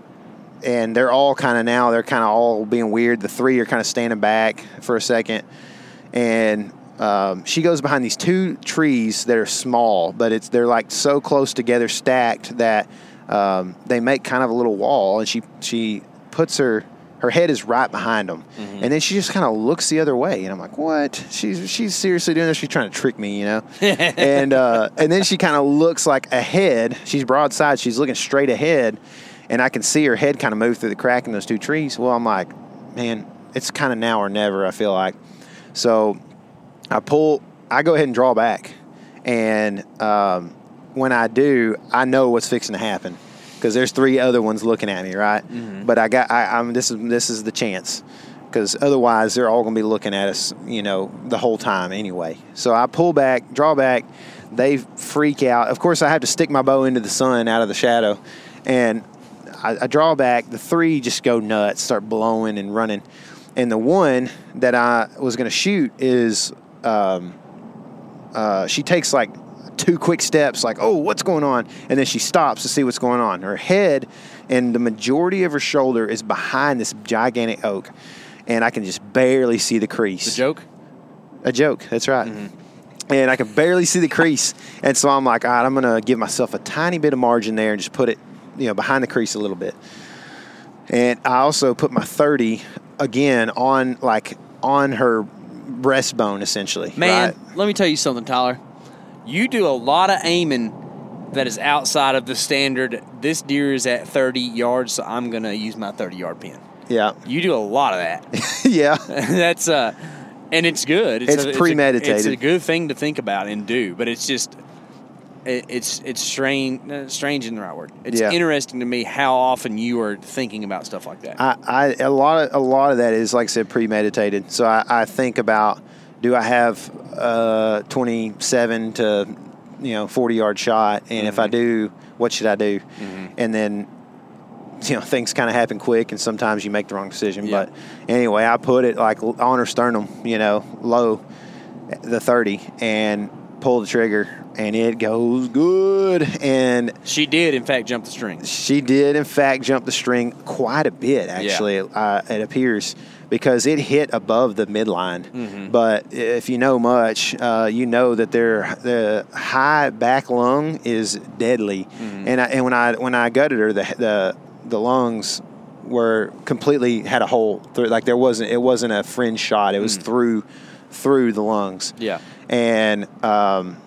and they're all kind of now, they're kind of all being weird. The three are kind of standing back for a second. And Um, she goes behind these two trees that are small, but it's they're like so close together, stacked, that um, they make kind of a little wall. And she she puts her her head is right behind them, mm-hmm. and then she just kind of looks the other way. And I'm like, what? She's she's seriously doing this? She's trying to trick me, you know? and uh, and then she kind of looks like ahead. She's broadside. She's looking straight ahead, and I can see her head kind of move through the crack in those two trees. Well, I'm like, man, it's kind of now or never. I feel like so. I pull, I go ahead and draw back, and um, when I do, I know what's fixing to happen because there's three other ones looking at me, right? Mm-hmm. But I got, I, I'm this is this is the chance because otherwise they're all going to be looking at us, you know, the whole time anyway. So I pull back, draw back. They freak out. Of course, I have to stick my bow into the sun out of the shadow, and I, I draw back. The three just go nuts, start blowing and running. And the one that I was going to shoot is, um, uh, she takes like two quick steps, like, oh, what's going on? And then she stops to see what's going on. Her head and the majority of her shoulder is behind this gigantic oak, and I can just barely see the crease. The joke? A joke, that's right. Mm-hmm. And I can barely see the crease. And so I'm like, all right, I'm going to give myself a tiny bit of margin there and just put it, you know, behind the crease a little bit. And I also put my thirty again on like on her breastbone essentially. Man, right? Let me tell you something, Tyler. You do a lot of aiming that is outside of the standard. This deer is at thirty yards, so I'm going to use my thirty-yard pin. Yeah. You do a lot of that. Yeah. That's uh and it's good. It's, it's a, premeditated. It's a, it's a good thing to think about and do, but it's just it, it's it's strange. Uh, strange isn't the right word. It's yeah. interesting to me how often you are thinking about stuff like that. I, I a lot of a lot of that is, like I said, premeditated. So I, I think about, do I have a twenty-seven to you know forty yard shot, and mm-hmm. if I do, what should I do? Mm-hmm. And then, you know, things kind of happen quick, and sometimes you make the wrong decision. Yeah. But anyway, I put it like on her sternum, you know, low, the thirty, and pull the trigger, and it goes good. And she did, in fact, jump the string. She did, in fact, jump the string quite a bit, actually, yeah. uh, it appears, because it hit above the midline. Mm-hmm. But if you know much, uh, you know that their the high back lung is deadly. Mm-hmm. And I, and when I when I gutted her, the the the lungs were completely had a hole through, like there wasn't it wasn't a fringe shot. It was mm. through through the lungs. Yeah. And um,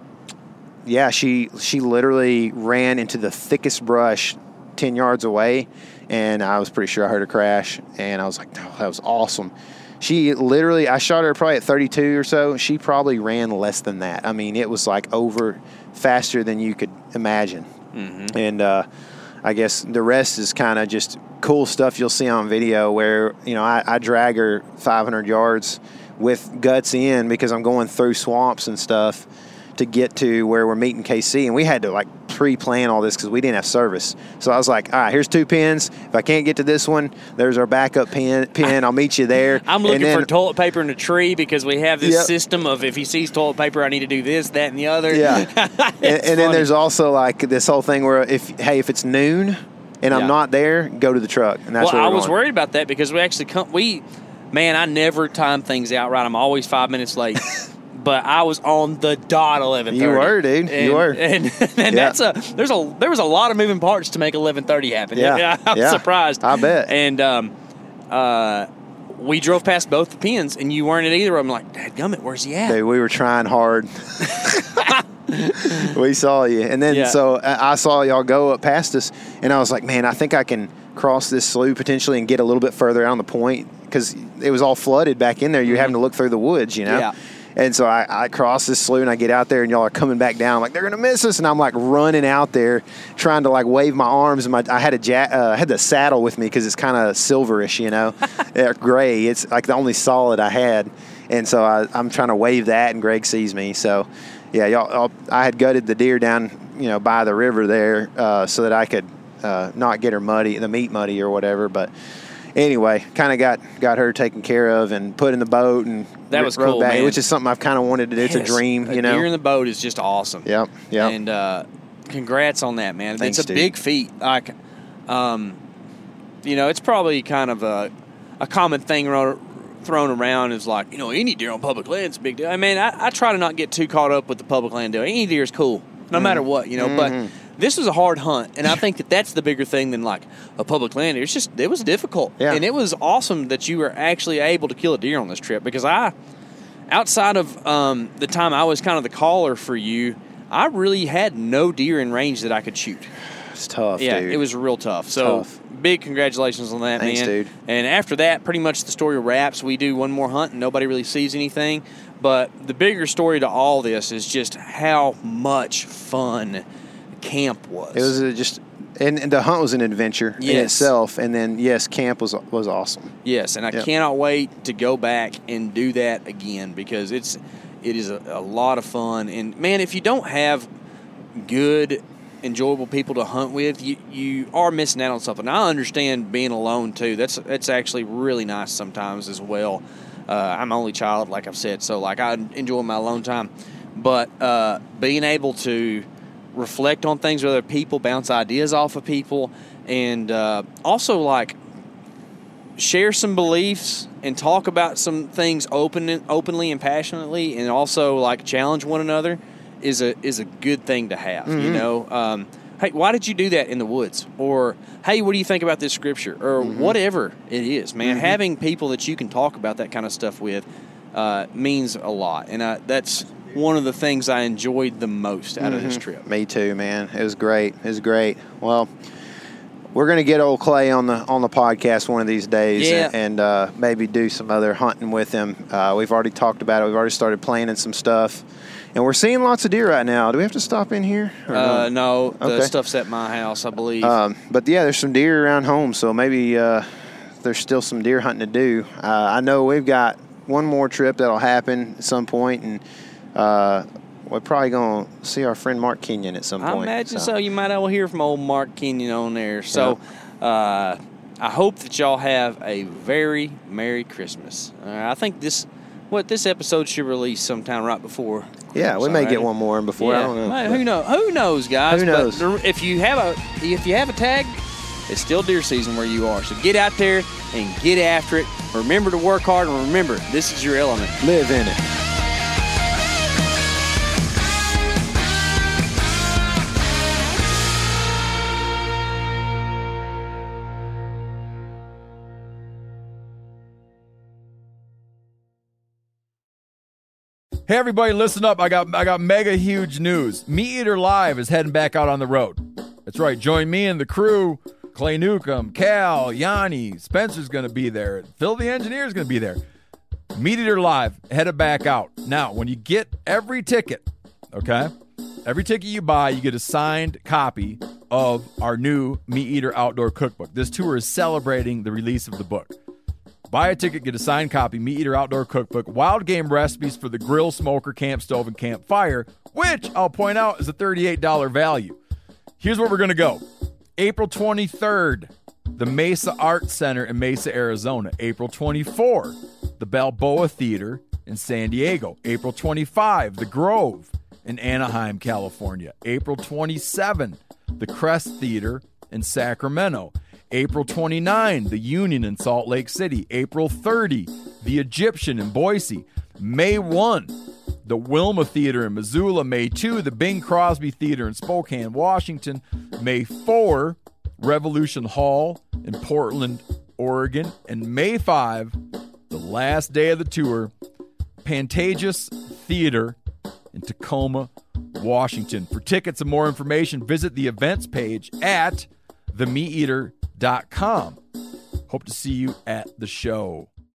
yeah, she she literally ran into the thickest brush ten yards away, and I was pretty sure I heard her crash, and I was like, oh, that was awesome. She literally, I shot her probably at thirty-two or so. She probably ran less than that. I mean, it was like over faster than you could imagine. Mm-hmm. And uh, I guess the rest is kind of just cool stuff you'll see on video where, you know, I, I drag her five hundred yards with guts in because I'm going through swamps and stuff to get to where we're meeting K C. And we had to, like, pre-plan all this because we didn't have service. So I was like, all right, here's two pins. If I can't get to this one, there's our backup pin. pin. I'll meet you there. I'm looking then, for toilet paper in a tree because we have this yep. system of if he sees toilet paper, I need to do this, that, and the other. Yeah. and and then there's also, like, this whole thing where, if hey, if it's noon and I'm yeah. not there, go to the truck. And that's well, where we're I was going. worried about that because we actually come – we – man, I never time things out right. I'm always five minutes late. But I was on the dot eleven thirty. You were, dude. And, you were. And, and yeah. that's a there's a there was a lot of moving parts to make eleven thirty happen. Yeah. I'm yeah. surprised. I bet. And um, uh, we drove past both the pins, and you weren't at either of them. Like, dadgummit, where's he at? Dude, we were trying hard. We saw you, and then yeah. so I saw y'all go up past us, and I was like, man, I think I can cross this slough potentially and get a little bit further on the point because it was all flooded back in there. You're mm-hmm. having to look through the woods, you know. Yeah. And so I, I cross this slough and I get out there and y'all are coming back down. I'm like, they're going to miss us. And I'm like running out there trying to like wave my arms. And my, I had a ja- uh, I had the saddle with me because it's kind of silverish, you know, gray. It's like the only solid I had. And so I, I'm trying to wave that and Greg sees me. So yeah, y'all, I had gutted the deer down, you know, by the river there uh, so that I could uh, not get her muddy, the meat muddy or whatever. But anyway, kind of got, got her taken care of and put in the boat and that was cool, back, man. Which is something I've kind of wanted to do. Yes. It's a dream, you a know. Deer in the boat is just awesome. Yep, yep. And uh, congrats on that, man. Thanks, it's a dude. big feat. Like, um, you know, it's probably kind of a a common thing ro- thrown around is like, you know, any deer on public land is a big deal. I mean, I, I try to not get too caught up with the public land deal. Any deer is cool, no mm. matter what, you know. Mm-hmm. But this was a hard hunt, and I think that that's the bigger thing than like a public land deer. It's just it was difficult, yeah. and it was awesome that you were actually able to kill a deer on this trip because I. Outside of um, the time I was kind of the caller for you, I really had no deer in range that I could shoot. It's tough, yeah, dude. it was real tough. So Tough. big congratulations on that, Thanks, man. dude. And after that, pretty much the story wraps. We do one more hunt, and nobody really sees anything. But the bigger story to all this is just how much fun camp was. It was a just, and, and the hunt was an adventure in Yes. itself. And then, yes, camp was was awesome. Yes, and I Yep. cannot wait to go back and do that again because it's it is a, a lot of fun. And man, if you don't have good, enjoyable people to hunt with, you you are missing out on something. I understand being alone too. That's that's actually really nice sometimes as well. Uh, I'm only child, like I've said, so like I enjoy my alone time. But uh, being able to reflect on things with other people, bounce ideas off of people, and uh, also like share some beliefs and talk about some things open, openly and passionately, and also like challenge one another is a is a good thing to have. Mm-hmm. You know, um, hey, why did you do that in the woods? Or hey, what do you think about this scripture? Or Mm-hmm. whatever it is, man. Mm-hmm. Having people that you can talk about that kind of stuff with uh, means a lot, and I, that's one of the things I enjoyed the most out of this trip. Me too, man. It was great. It was great. Well, we're gonna get old Clay on the on the podcast one of these days, Yeah. and, and uh, maybe do some other hunting with him. Uh, we've already talked about it. We've already started planning some stuff, and we're seeing lots of deer right now. Do we have to stop in here? or Uh, no, the Okay. stuff's at my house, I believe. Um, but yeah, there's some deer around home, so maybe uh, there's still some deer hunting to do. Uh, I know we've got one more trip that'll happen at some point, and uh, we're probably gonna see our friend Mark Kenyon at some I point. imagine so. You might will hear from old Mark Kenyon on there. So Yeah. uh, I hope that y'all have a very Merry Christmas. Uh, I think this what this episode should release sometime right before. Yeah, we Christmas may get already. one more in before. I Yeah. don't know. Well, but- who knows? Who knows, guys? Who knows? But the- if you have a if you have a tag, it's still deer season where you are. So get out there and get after it. Remember to work hard, and remember this is your element. Live in it. Hey everybody, listen up. I got I got mega huge news. Meat Eater Live is heading back out on the road. That's right. Join me and the crew. Clay Newcomb, Cal, Yanni, Spencer's going to be there. Phil the engineer is going to be there. Meat Eater Live headed back out. Now, when you get every ticket, okay, every ticket you buy, you get a signed copy of our new Meat Eater Outdoor Cookbook. This tour is celebrating the release of the book. Buy a ticket, get a signed copy, Meat Eater Outdoor Cookbook, wild game recipes for the grill, smoker, camp stove, and campfire, which I'll point out is a thirty-eight dollars value. Here's where we're going to go. April twenty-third, the Mesa Art Center in Mesa, Arizona. April twenty-fourth, the Balboa Theater in San Diego. April twenty-fifth, the Grove in Anaheim, California. April twenty-seventh, the Crest Theater in Sacramento. April twenty-ninth, the Union in Salt Lake City. April thirtieth, the Egyptian in Boise. May first, the Wilma Theater in Missoula. May second, the Bing Crosby Theater in Spokane, Washington. May fourth, Revolution Hall in Portland, Oregon. And May fifth, the last day of the tour, Pantages Theater in Tacoma, Washington. For tickets and more information, visit the events page at the meat eater dot com. Hope to see you at the show.